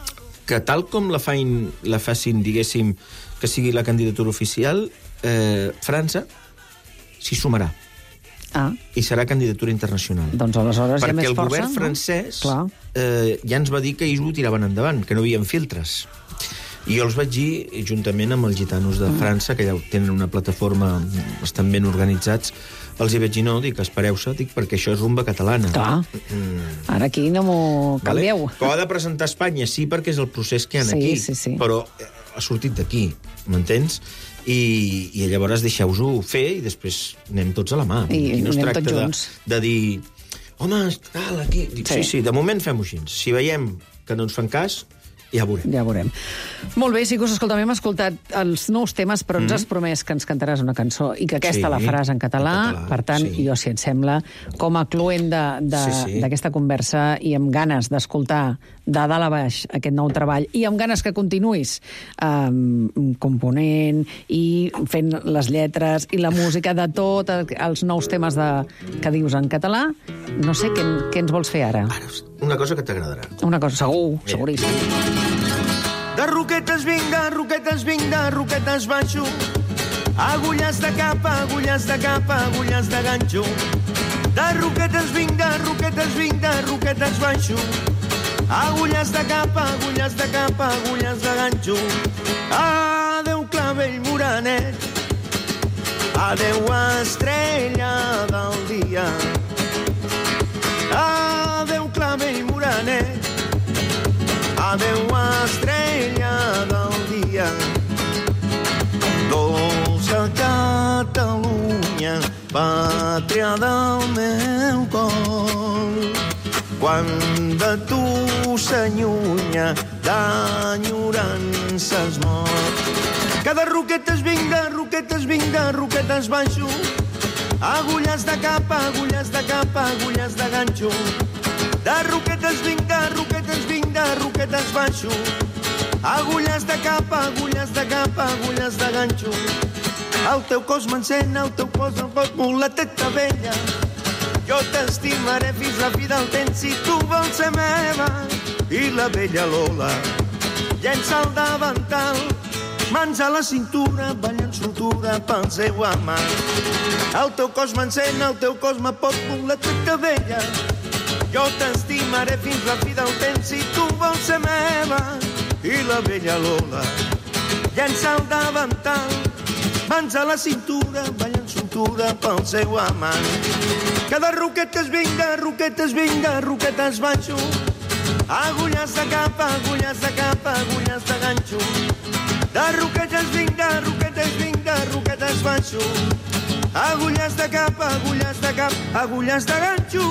que tal com la, fain, la facin, diguéssim, que sigui la candidatura oficial, eh, França s'hi sumarà. Ah. I serà candidatura internacional. Doncs aleshores hi ha més força. Perquè el govern francès no? eh, ja ens va dir que ells ho tiraven endavant, que no hi havia filtres. I jo els vaig dir, juntament amb els gitanos de França, que ja tenen una plataforma, estan ben organitzats, els hi vaig dir, no, dic, espereu-se, dic, perquè això és rumba catalana. Clar. Mm. Ara aquí no m'ho canvieu. Vale? Que ho ha de presentar a Espanya, sí, perquè és el procés que hi ha sí, aquí. Sí, sí. Però ha sortit d'aquí, m'entens? I, i llavors deixeu-ho fer i després anem tots a la mà. I, I no es anem tracta tots de, junts. de dir, home, tal, aquí... Dic, sí. sí, sí, de moment fem-ho així. Si veiem que no ens fan cas, ja ho veurem. Ja ho veurem. Molt bé, Sicus, escolta, hem escoltat els nous temes, però ens mm. has promès que ens cantaràs una cançó i que aquesta sí, la faràs en català. En català per tant, sí. jo, si et sembla, com a cluent d'aquesta sí, sí. conversa i amb ganes d'escoltar de dalt a baix aquest nou treball i amb ganes que continuïs um, component i fent les lletres i la música de tot els nous temes de, que dius en català, no sé, què, què ens vols fer ara? Ara, una cosa que t'agradarà. Una cosa, segur, Mira. seguríssim. De roquetes vinc, de roquetes vinc, de roquetes baixo. Agulles de capa, agulles de capa, agulles de ganxo. De roquetes vinc, de roquetes vinc, de roquetes baixo. Agulles de capa, agulles de capa, agulles de ganxo. Adeu clavell moranet, adeu estrella del dia. Adeu clavell moranet, adeu estrella del dia. Dolça Catalunya, pàtria del meu cor, quan de tu s'allunya d'enyorances mort. Que de roquetes vinc, de roquetes vinc, de roquetes baixo. Agulles de capa, agulles de capa, agulles de ganxo. De roquetes vinc, de roquetes vinc, de roquetes baixo. Agulles de capa, agulles de capa, agulles de ganxo. El teu cos m'encén, el teu cos em pot mulateta vella. Jo t'estimaré fins la fi del temps si tu vols ser meva. I la vella Lola llença el davantal, mans a la cintura, ballant soltura pel seu amant. El teu cos m'encén, el teu cos me pot mulateta vella. Jo t'estimaré fins la fi del temps si tu vols ser meva. I la vella Lola llença el davantal, mans a la cintura, ballant soltura pel seu amant. Que de roquetes vinc, de roquetes vinc, de roquetes baixo. Agulles de capa, agulles de capa, agulles de ganxo. De roquetes vinc, de roquetes vinc, de roquetes baixo. Agulles de capa, agulles de cap, agulles de ganxo.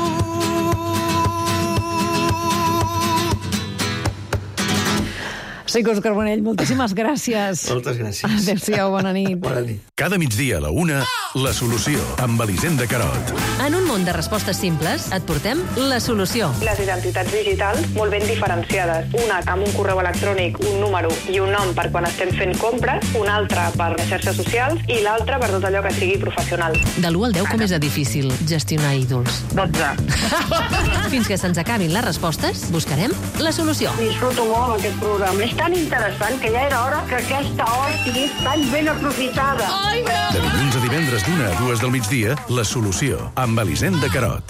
Sicus Carbonell, moltíssimes gràcies. Moltes gràcies. Adéu-siau, bona nit. Bona nit. Cada migdia a la una, La Solució, amb Elisenda Carot. En un món món de respostes simples, et portem la solució. Les identitats digitals molt ben diferenciades. Una amb un correu electrònic, un número i un nom per quan estem fent compres, una altra per les xarxes socials i l'altra per tot allò que sigui professional. De l'u al deu, com és de difícil gestionar ídols? dotze. Fins que se'ns acabin les respostes, buscarem la solució. Disfruto molt aquest programa. És tan interessant que ja era hora que aquesta hora sigui tan ben aprofitada. Ai, de dilluns a divendres d'una a dues del migdia, La Solució, amb Elisenda Carot.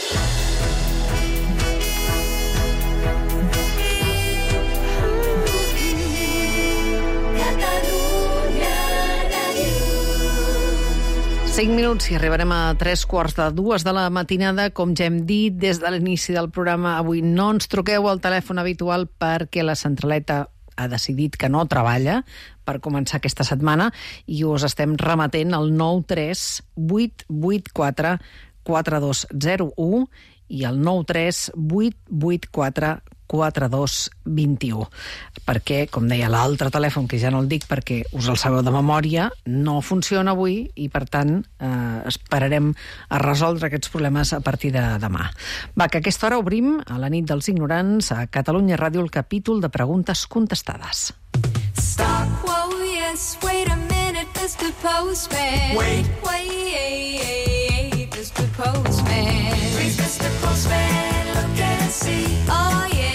Cinc minuts i arribarem a tres quarts de dues de la matinada. Com ja hem dit des de l'inici del programa, avui no ens truqueu al telèfon habitual perquè la centraleta ha decidit que no treballa per començar aquesta setmana i us estem remetent al nou tres vuit vuit quatre quatre dos zero u i al nou tres vuit vuit quatre quatre dos dos u. Perquè, com deia l'altre telèfon, que ja no el dic perquè us el sabeu de memòria, no funciona avui i, per tant, eh, esperarem a resoldre aquests problemes a partir de demà. Va, que a aquesta hora obrim, a la nit dels ignorants, a Catalunya Ràdio, el capítol de preguntes contestades. Stop, whoa, yes, wait a minute, mister Postman. Wait, wait, mister Postman. Please, mister Postman, look and see. Oh, yeah.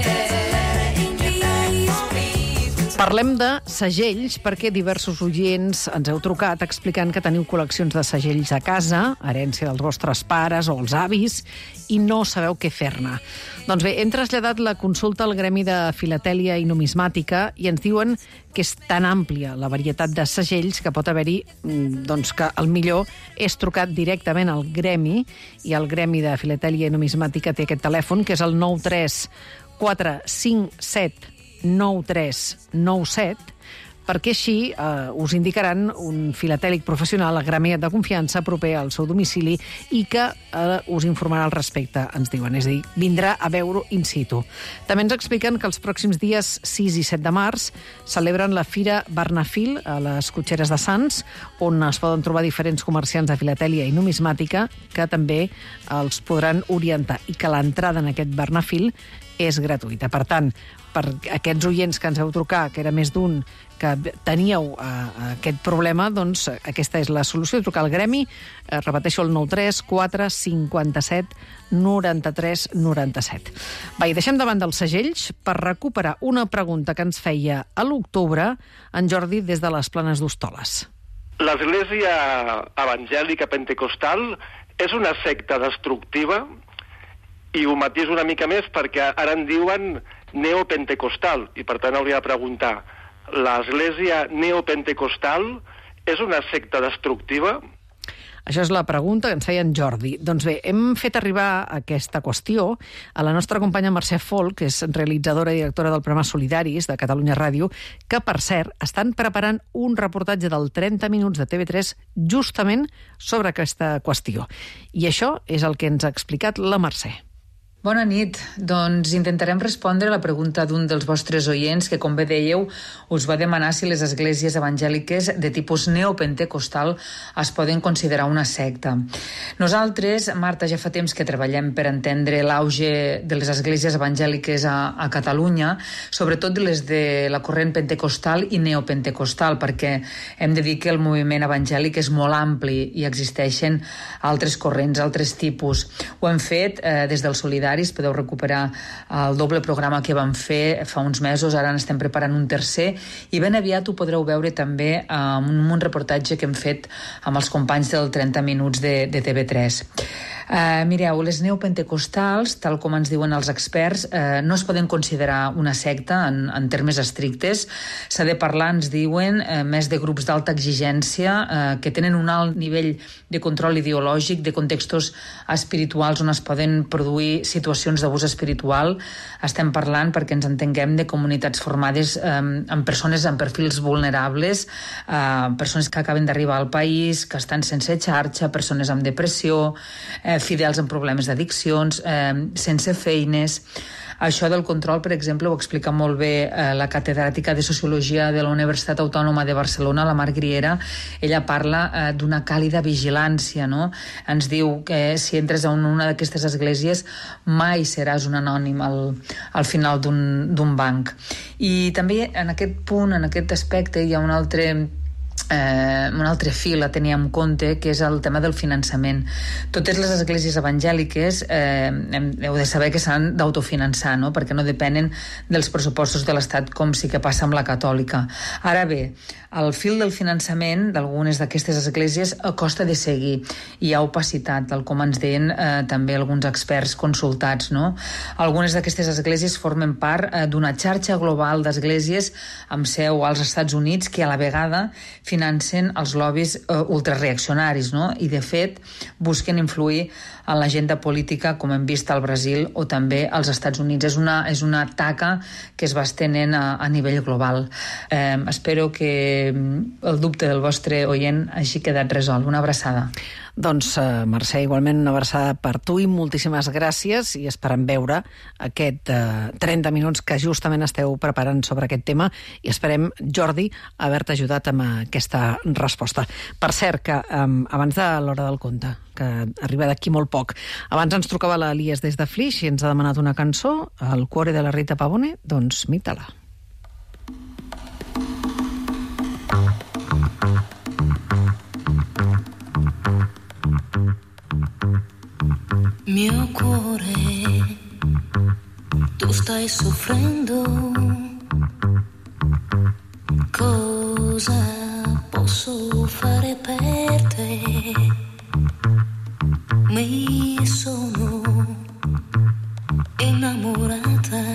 Parlem de segells perquè diversos oients ens heu trucat explicant que teniu col·leccions de segells a casa, herència dels vostres pares o els avis, i no sabeu què fer-ne. Doncs bé, hem traslladat la consulta al Gremi de Filatèlia i Numismàtica i ens diuen que és tan àmplia la varietat de segells que pot haver-hi doncs, que el millor és trucar directament al Gremi, i el Gremi de Filatèlia i Numismàtica té aquest telèfon, que és el nou tres quatre cinc set nou tres nou set, perquè així eh, us indicaran un filatèlic professional agremiat de confiança proper al seu domicili i que eh, us informarà al respecte, ens diuen, és a dir, vindrà a veure in situ. També ens expliquen que els pròxims dies sis i set de març celebren la Fira Bernafil a les Cotxeres de Sants, on es poden trobar diferents comerciants de filatèlia i numismàtica que també els podran orientar, i que l'entrada en aquest Bernafil és gratuïta. Per tant, per aquests oients que ens heu trucat, que era més d'un, que teníeu eh, aquest problema, doncs aquesta és la solució, trucar al Gremi, eh, repeteixo, el nou tres quatre cinquanta-set noranta-tres noranta-set. Va, i deixem davant dels segells per recuperar una pregunta que ens feia a l'octubre en Jordi des de les Planes d'Hostoles. L'Església Evangèlica Pentecostal és una secta destructiva, i ho matís una mica més perquè ara en diuen neopentecostal, i per tant hauria de preguntar, l'Església neopentecostal és una secta destructiva? Això és la pregunta que ens feia en Jordi. Doncs bé, hem fet arribar aquesta qüestió a la nostra companya Mercè Folk, que és realitzadora i directora del programa Solidaris de Catalunya Ràdio, que, per cert, estan preparant un reportatge del trenta minuts de T V tres justament sobre aquesta qüestió. I això és el que ens ha explicat la Mercè. Bona nit. Doncs intentarem respondre a la pregunta d'un dels vostres oients que, com bé dèieu, us va demanar si les esglésies evangèliques de tipus neopentecostal es poden considerar una secta. Nosaltres, Marta, ja fa temps que treballem per entendre l'auge de les esglésies evangèliques a, a Catalunya, sobretot les de la corrent pentecostal i neopentecostal, perquè hem de dir que el moviment evangèlic és molt ampli i existeixen altres corrents, altres tipus. Ho hem fet eh, des del Solidari. Podeu recuperar el doble programa que vam fer fa uns mesos, ara n'estem preparant un tercer, i ben aviat ho podreu veure també en un reportatge que hem fet amb els companys del trenta minuts de, de T V tres. Uh, mireu, les neopentecostals, tal com ens diuen els experts, uh, no es poden considerar una secta en, en termes estrictes. S'ha de parlar, ens diuen, uh, més de grups d'alta exigència uh, que tenen un alt nivell de control ideològic, de contextos espirituals on es poden produir situacions d'abús espiritual. Estem parlant, perquè ens entenguem, de comunitats formades um, amb persones amb perfils vulnerables, uh, persones que acaben d'arribar al país, que estan sense xarxa, persones amb depressió, eh, fidels amb problemes d'addiccions, eh, sense feines. Això del control, per exemple, ho explica molt bé eh, la catedràtica de Sociologia de la Universitat Autònoma de Barcelona, la Mar Griera. Ella parla eh, d'una càlida vigilància, no? Ens diu que si entres en una d'aquestes esglésies mai seràs un anònim al, al final d'un banc. I també en aquest punt, en aquest aspecte, hi ha un altre... Eh, un altre fil a tenir en compte, que és el tema del finançament. Totes les esglésies evangèliques eh, heu de saber que s'han d'autofinançar, no? Perquè no depenen dels pressupostos de l'Estat, com sí que passa amb la catòlica. Ara bé, el fil del finançament d'algunes d'aquestes esglésies costa de seguir. Hi ha opacitat, tal com ens deien eh, també alguns experts consultats, no? Algunes d'aquestes esglésies formen part eh, d'una xarxa global d'esglésies amb seu als Estats Units que a la vegada financen els lobbies eh, ultrareaccionaris, no? I de fet busquen influir en l'agenda política, com hem vist al Brasil o també als Estats Units. És una, és una taca que es va estenent a, a nivell global. Eh, espero que el dubte del vostre oient hagi quedat resolt. Una abraçada. Doncs, eh, Mercè, igualment una abraçada per tu i moltíssimes gràcies, i esperem veure aquest eh, trenta minuts que justament esteu preparant sobre aquest tema, i esperem, Jordi, haver-te ajudat amb aquesta resposta. Per cert, que eh, abans de l'hora del conte, que arriba d'aquí molt poc, abans ens trucava l'Elies des de Flix i ens ha demanat una cançó, el Cuore de la Rita Pavone, doncs mita-la. Mio cuore, tu stai soffrendo, cosa posso fare per te? Mi sono innamorata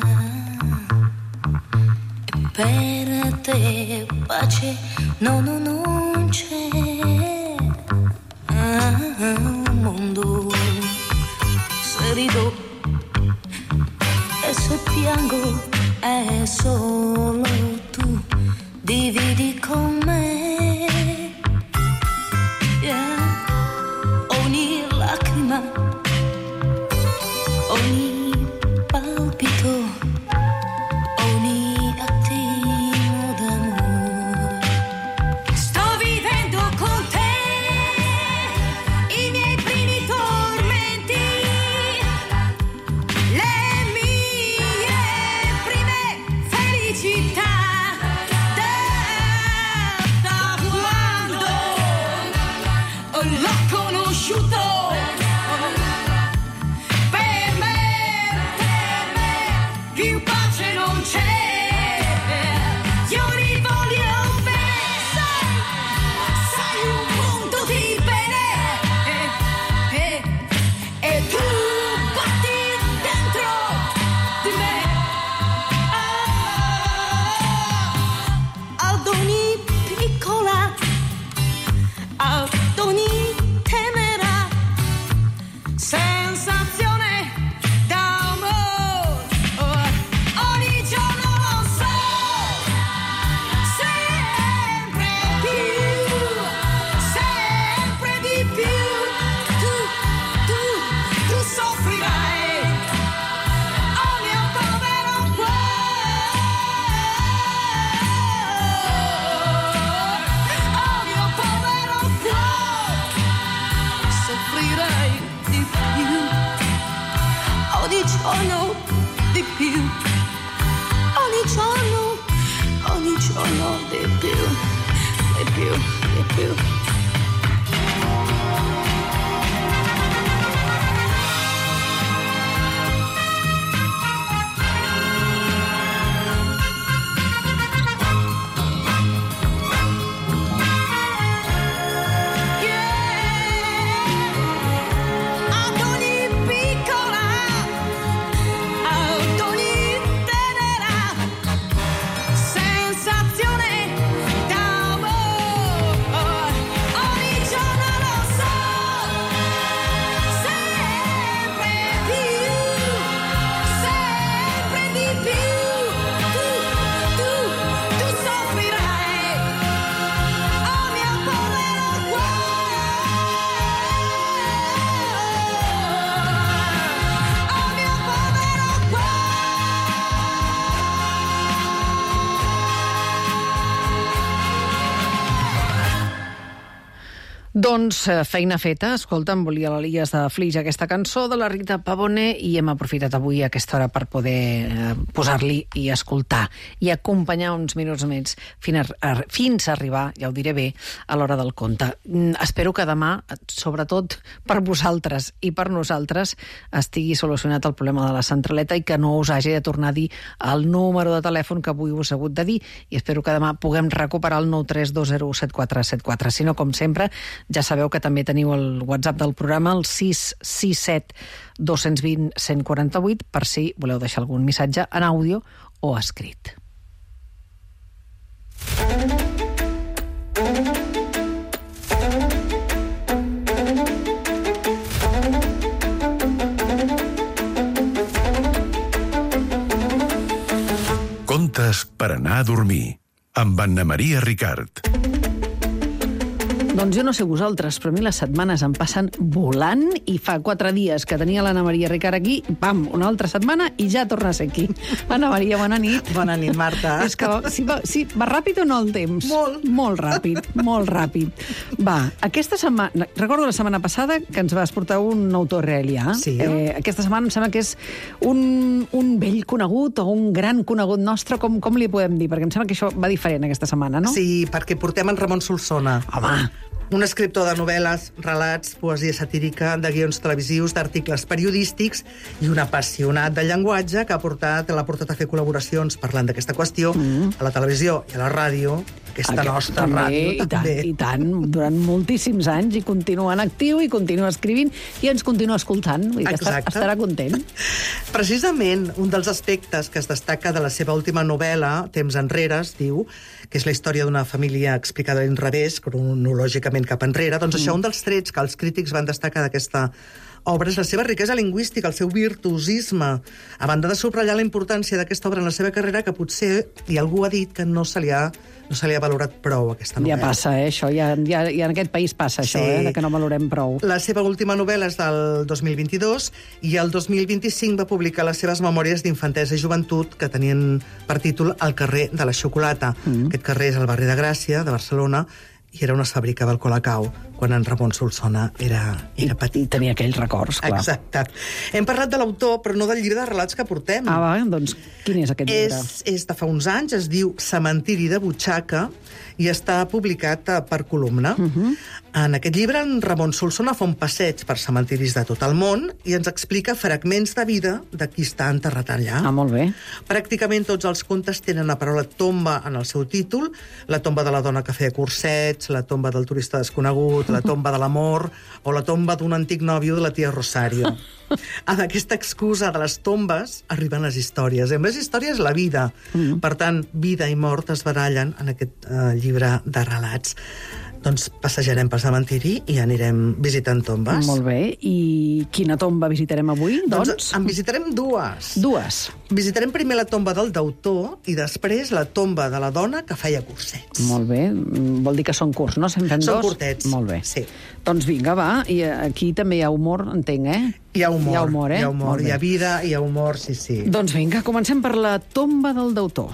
e per te pace no, no, non c'è. Ah, un mondo, se rido e se piango è solo tu, dividi con me, yeah. Ogni lacrima, ogni palpito, ogni attimo d'amore. Sto vivendo con te i miei primi tormenti, le mie prime felicità. Da, da quando l'ho conosciuto, per me, per me più pace non c'è. Io li voglio bene, sai, sai un punto di bene, e, e, e tu batti dentro di me. Ah, ad ogni piccola, ad ogni tenera sensazione d'amore, ogni giorno lo so, sempre più, sempre di più, tu, tu, tu soffrirai, oh mio povero cuore, oh mio povero cuore, soffrirai di più, ogni giorno di più, ogni giorno, ogni giorno di più, di più, di più. Ad ogni piccola, ad ogni tenera sensazione d'amore, Doncs feina feta. Escolta, em volia l'Elies de Flix aquesta cançó de la Rita Pavone i hem aprofitat avui aquesta hora per poder eh, posar-li i escoltar i acompanyar uns minuts més fins a, fins a arribar, ja ho diré bé, a l'hora del conte. Mm, espero que demà, sobretot per vosaltres i per nosaltres, estigui solucionat el problema de la centraleta i que no us hagi de tornar a dir el número de telèfon que avui us he hagut de dir, i espero que demà puguem recuperar el nou tres dos zero set quatre set quatre. Si no, com sempre, ja sabeu que també teniu el WhatsApp del programa, el sis sis set dos dos zero cent quaranta-vuit, per si voleu deixar algun missatge en àudio o escrit. Contes per anar a dormir, amb Anna Maria Ricard. Doncs jo no sé vosaltres, però a mi les setmanes em passen volant i fa quatre dies que tenia l'Anna Maria Ricard aquí, pam, una altra setmana i ja torna a ser aquí. Anna Maria, bona nit. Bona nit, Marta. És que sí, va, sí, va ràpid o no el temps? Molt. Molt ràpid, molt ràpid. Va, aquesta setmana... Recordo la setmana passada que ens vas portar un autor israelià. Sí. Eh, aquesta setmana em sembla que és un, un vell conegut o un gran conegut nostre, com, com li podem dir? Perquè em sembla que això va diferent aquesta setmana, no? Sí, perquè portem en Ramon Solsona. Home! Un escriptor de novel·les, relats, poesia satírica, de guions televisius, d'articles periodístics i un apassionat del llenguatge que ha portat l'ha portat a fer col·laboracions parlant d'aquesta qüestió mm. a la televisió i a la ràdio, aquesta Aquest, nostra també, ràdio. I tant, i tant, durant moltíssims anys, i continua en actiu, i continua escrivint, i ens continua escoltant. Vull dir que estarà, estarà content. Precisament, un dels aspectes que es destaca de la seva última novel·la, Temps enrere, es diu, que és la història d'una família explicada a l'inrevés, cronològicament cap enrere, doncs mm. això, un dels trets que els crítics van destacar d'aquesta obra és la seva riquesa lingüística, el seu virtuosisme, a banda de subratllar la importància d'aquesta obra en la seva carrera, que potser, i algú ha dit que no se li ha, no se li ha valorat prou, aquesta novel·la. Ja passa, eh, això, ja, ja, ja en aquest país passa això, sí. eh, de que no valorem prou. La seva última novel·la és del dos mil vint-i-dos i el dos mil vint-i-cinc va publicar les seves memòries d'infantesa i joventut que tenien per títol El carrer de la xocolata. Mm. Aquest carrer és al barri de Gràcia, de Barcelona, i era on es fabricava el Colacao, quan en Ramon Solsona era, era petit. I tenia aquells records, clar. Exacte. Hem parlat de l'autor, però no del llibre de relats que portem. Ah, va, doncs quin és aquest llibre? És, és de fa uns anys, es diu Cementiri de butxaca, i està publicat per columna. Uh -huh. En aquest llibre, en Ramon Solsona fa un passeig per cementiris de tot el món i ens explica fragments de vida de qui està enterrat allà. Ah, molt bé. Pràcticament tots els contes tenen la paraula tomba en el seu títol, la tomba de la dona que feia cursets, la tomba del turista desconegut, la tomba de l'amor o la tomba d'un antic nòvio de la tia Rosario. Amb aquesta excusa de les tombes arriben les històries. I amb les històries, la vida. Mm. Per tant, vida i mort es barallen en aquest uh, llibre de relats. Doncs passejarem pel cementiri i anirem visitant tombes. Molt bé. I quina tomba visitarem avui, doncs? Doncs en visitarem dues. Dues. Visitarem primer la tomba del deutor i després la tomba de la dona que feia cursets. Molt bé. Vol dir que són curts, no? Se'n fem són dos? Són curtets. Molt bé. Sí. Doncs vinga, va. I aquí també hi ha humor, entenc, eh? Hi ha humor. Hi ha humor, eh? Hi ha, humor. Hi ha vida, hi ha humor, sí, sí. Doncs vinga, comencem per la tomba del deutor.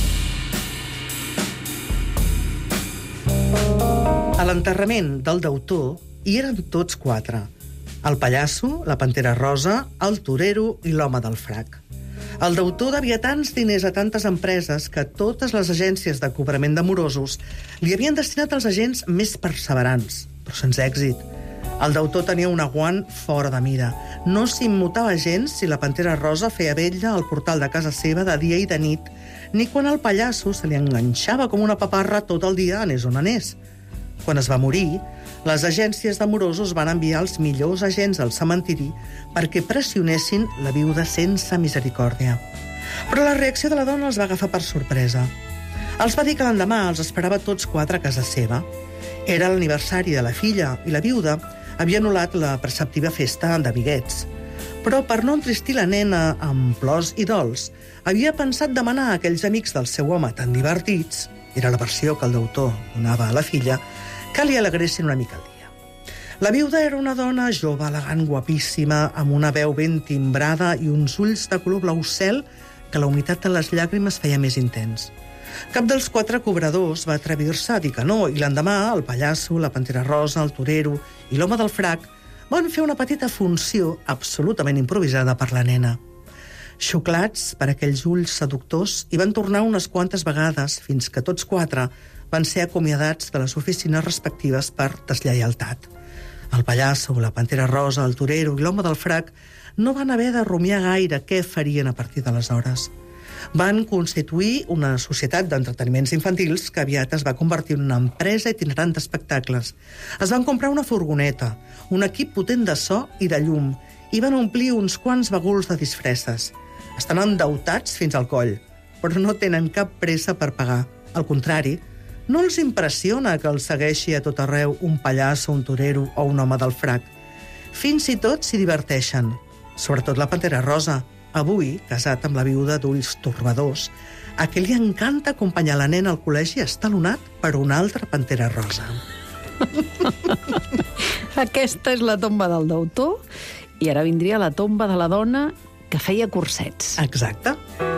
A l'enterrament del deutor hi eren tots quatre. El pallasso, la pantera rosa, el torero i l'home del frac. El deutor devia tants diners a tantes empreses que totes les agències de cobrament de morosos li havien destinat els agents més perseverants, però sense èxit. El deutor tenia un aguant fora de mira. No s'immutava gens si la pantera rosa feia vetlla al portal de casa seva de dia i de nit, ni quan el pallasso se li enganxava com una paparra tot el dia anés on anés. Quan es va morir, les agències de morosos van enviar els millors agents al cementiri perquè pressionessin la viuda sense misericòrdia. Però la reacció de la dona els va agafar per sorpresa. Els va dir que l'endemà els esperava tots quatre a casa seva. Era l'aniversari de la filla i la viuda havia anul·lat la preceptiva festa d'amiguets. Però per no entristir la nena amb plors i dols, havia pensat demanar a aquells amics del seu home tan divertits, era la versió que el deutor donava a la filla, que li alegressin una mica el dia. La viuda era una dona jove, elegant, guapíssima, amb una veu ben timbrada i uns ulls de color blau cel que la humitat de les llàgrimes feia més intens. Cap dels quatre cobradors va atrevir-se a dir que no, i l'endemà el pallasso, la pantera rosa, el torero i l'home del frac van fer una petita funció absolutament improvisada per la nena. Xuclats per aquells ulls seductors, hi van tornar unes quantes vegades fins que tots quatre van ser acomiadats de les oficines respectives per deslleialtat. El pallasso, la pantera rosa, el torero i l'home del frac no van haver de rumiar gaire què farien a partir d'aleshores. Van constituir una societat d'entreteniments infantils que aviat es va convertir en una empresa itinerant d'espectacles. Es van comprar una furgoneta, un equip potent de so i de llum, i van omplir uns quants baguls de disfresses. Estan endeutats fins al coll, però no tenen cap pressa per pagar. Al contrari, no els impressiona que els segueixi a tot arreu un pallasso, un torero o un home del frac. Fins i tot s'hi diverteixen, sobretot la pantera rosa, avui casat amb la viuda d'ulls torbadors, a qui li encanta acompanyar la nena al col·legi estalonat per una altra pantera rosa. Aquesta és la tomba del deutor i ara vindria la tomba de la dona que feia cursets. Exacte.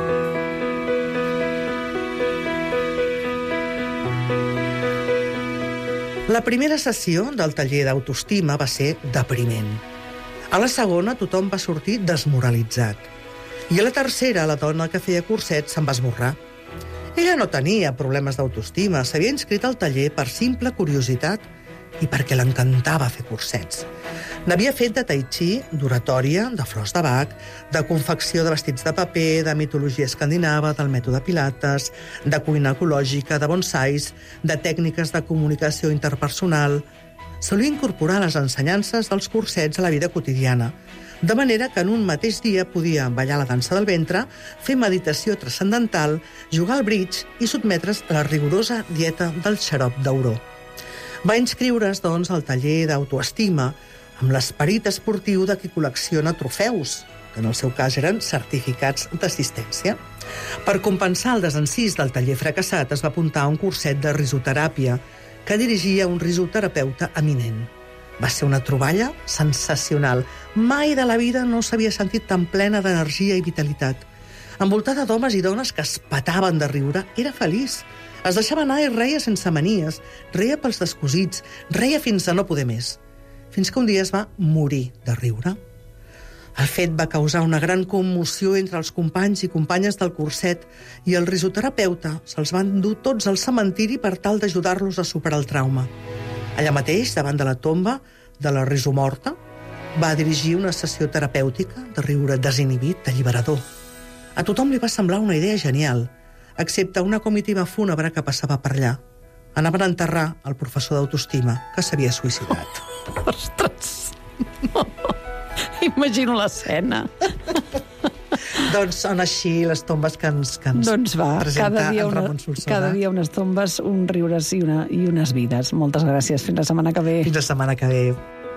La primera sessió del taller d'autoestima va ser depriment. A la segona tothom va sortir desmoralitzat. I a la tercera, la dona que feia cursets se'n va esborrar. Ella no tenia problemes d'autoestima, s'havia inscrit al taller per simple curiositat i perquè l'encantava fer cursets. N'havia fet de tai chi, d'oratòria, de flors de Bach, de confecció de vestits de paper, de mitologia escandinava, del mètode Pilates, de cuina ecològica, de bonsais, de tècniques de comunicació interpersonal. Solia incorporar les ensenyances dels cursets a la vida quotidiana, de manera que en un mateix dia podia ballar la dansa del ventre, fer meditació transcendental, jugar al bridge i sotmetre's a la rigorosa dieta del xarop d'auró. Va inscriure's, doncs, al taller d'autoestima, amb l'esperit esportiu de qui col·lecciona trofeus, que en el seu cas eren certificats d'assistència. Per compensar el desencís del taller fracassat, es va apuntar a un curset de risoteràpia que dirigia un risoterapeuta eminent. Va ser una troballa sensacional. Mai de la vida no s'havia sentit tan plena d'energia i vitalitat. Envoltada d'homes i dones que es petaven de riure, era feliç. Es deixava anar i reia sense manies, reia pels descosits, reia fins a no poder més. Fins que un dia es va morir de riure. El fet va causar una gran commoció entre els companys i companyes del curset i el risoterapeuta se'ls van dur tots al cementiri per tal d'ajudar-los a superar el trauma. Allà mateix, davant de la tomba de la risomorta, va dirigir una sessió terapèutica de riure desinhibit, alliberador. A tothom li va semblar una idea genial, excepte una comitiva fúnebre que passava per allà. Anaven a enterrar el professor d'autoestima, que s'havia suïcidat. Ostres! Imagino l'escena. Doncs són així les tombes que ens, que ens doncs va, presenta cada dia en una, Ramon Solsona. Cada dia unes tombes, un riures i, una, i unes vides. Moltes gràcies. Fins la setmana que ve. Fins la setmana que ve.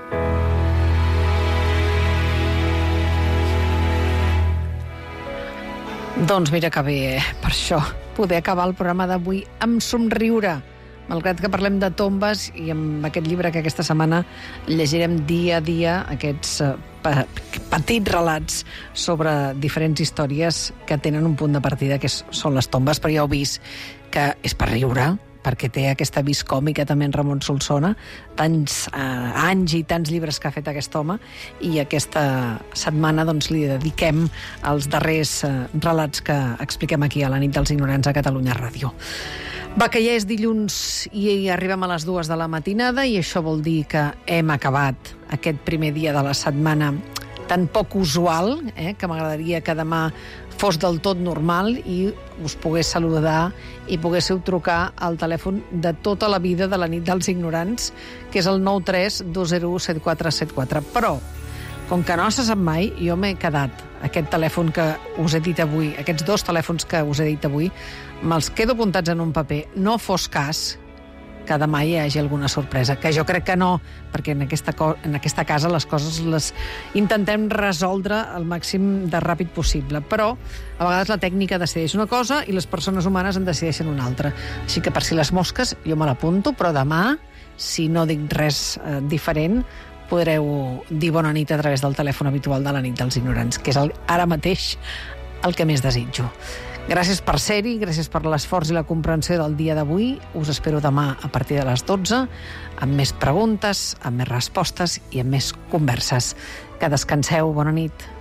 Doncs mira que bé, eh? Per això, poder acabar el programa d'avui amb somriure. Malgrat que parlem de tombes i amb aquest llibre que aquesta setmana llegirem dia a dia aquests uh, petits relats sobre diferents històries que tenen un punt de partida que és, són les tombes, però ja heu vist que és per riure, perquè té aquesta vis còmica també en Ramon Solsona, tants eh, anys i tants llibres que ha fet aquest home, i aquesta setmana doncs, li dediquem els darrers eh, relats que expliquem aquí a la nit dels ignorants a Catalunya Ràdio. Va, que ja és dilluns i arribem a les dues de la matinada i això vol dir que hem acabat aquest primer dia de la setmana tan poc usual, eh, que m'agradaria que demà fos del tot normal i us pogués saludar i poguéssiu trucar al telèfon de tota la vida de la nit dels ignorants, que és el nou tres dos zero u set quatre set quatre. Però, com que no se sap mai, jo m'he quedat aquest telèfon que us he dit avui, aquests dos telèfons que us he dit avui, me'ls quedo apuntats en un paper. No fos cas que demà hi hagi alguna sorpresa, que jo crec que no, perquè en aquesta, en aquesta casa les coses les intentem resoldre el màxim de ràpid possible, però a vegades la tècnica decideix una cosa i les persones humanes en decideixen una altra. Així que per si les mosques jo me l'apunto, però demà, si no dic res eh, diferent, podreu dir bona nit a través del telèfon habitual de la nit dels ignorants, que és el, ara mateix el que més desitjo. Gràcies per ser-hi, gràcies per l'esforç i la comprensió del dia d'avui. Us espero demà a partir de les dotze, amb més preguntes, amb més respostes i amb més converses. Que descanseu. Bona nit.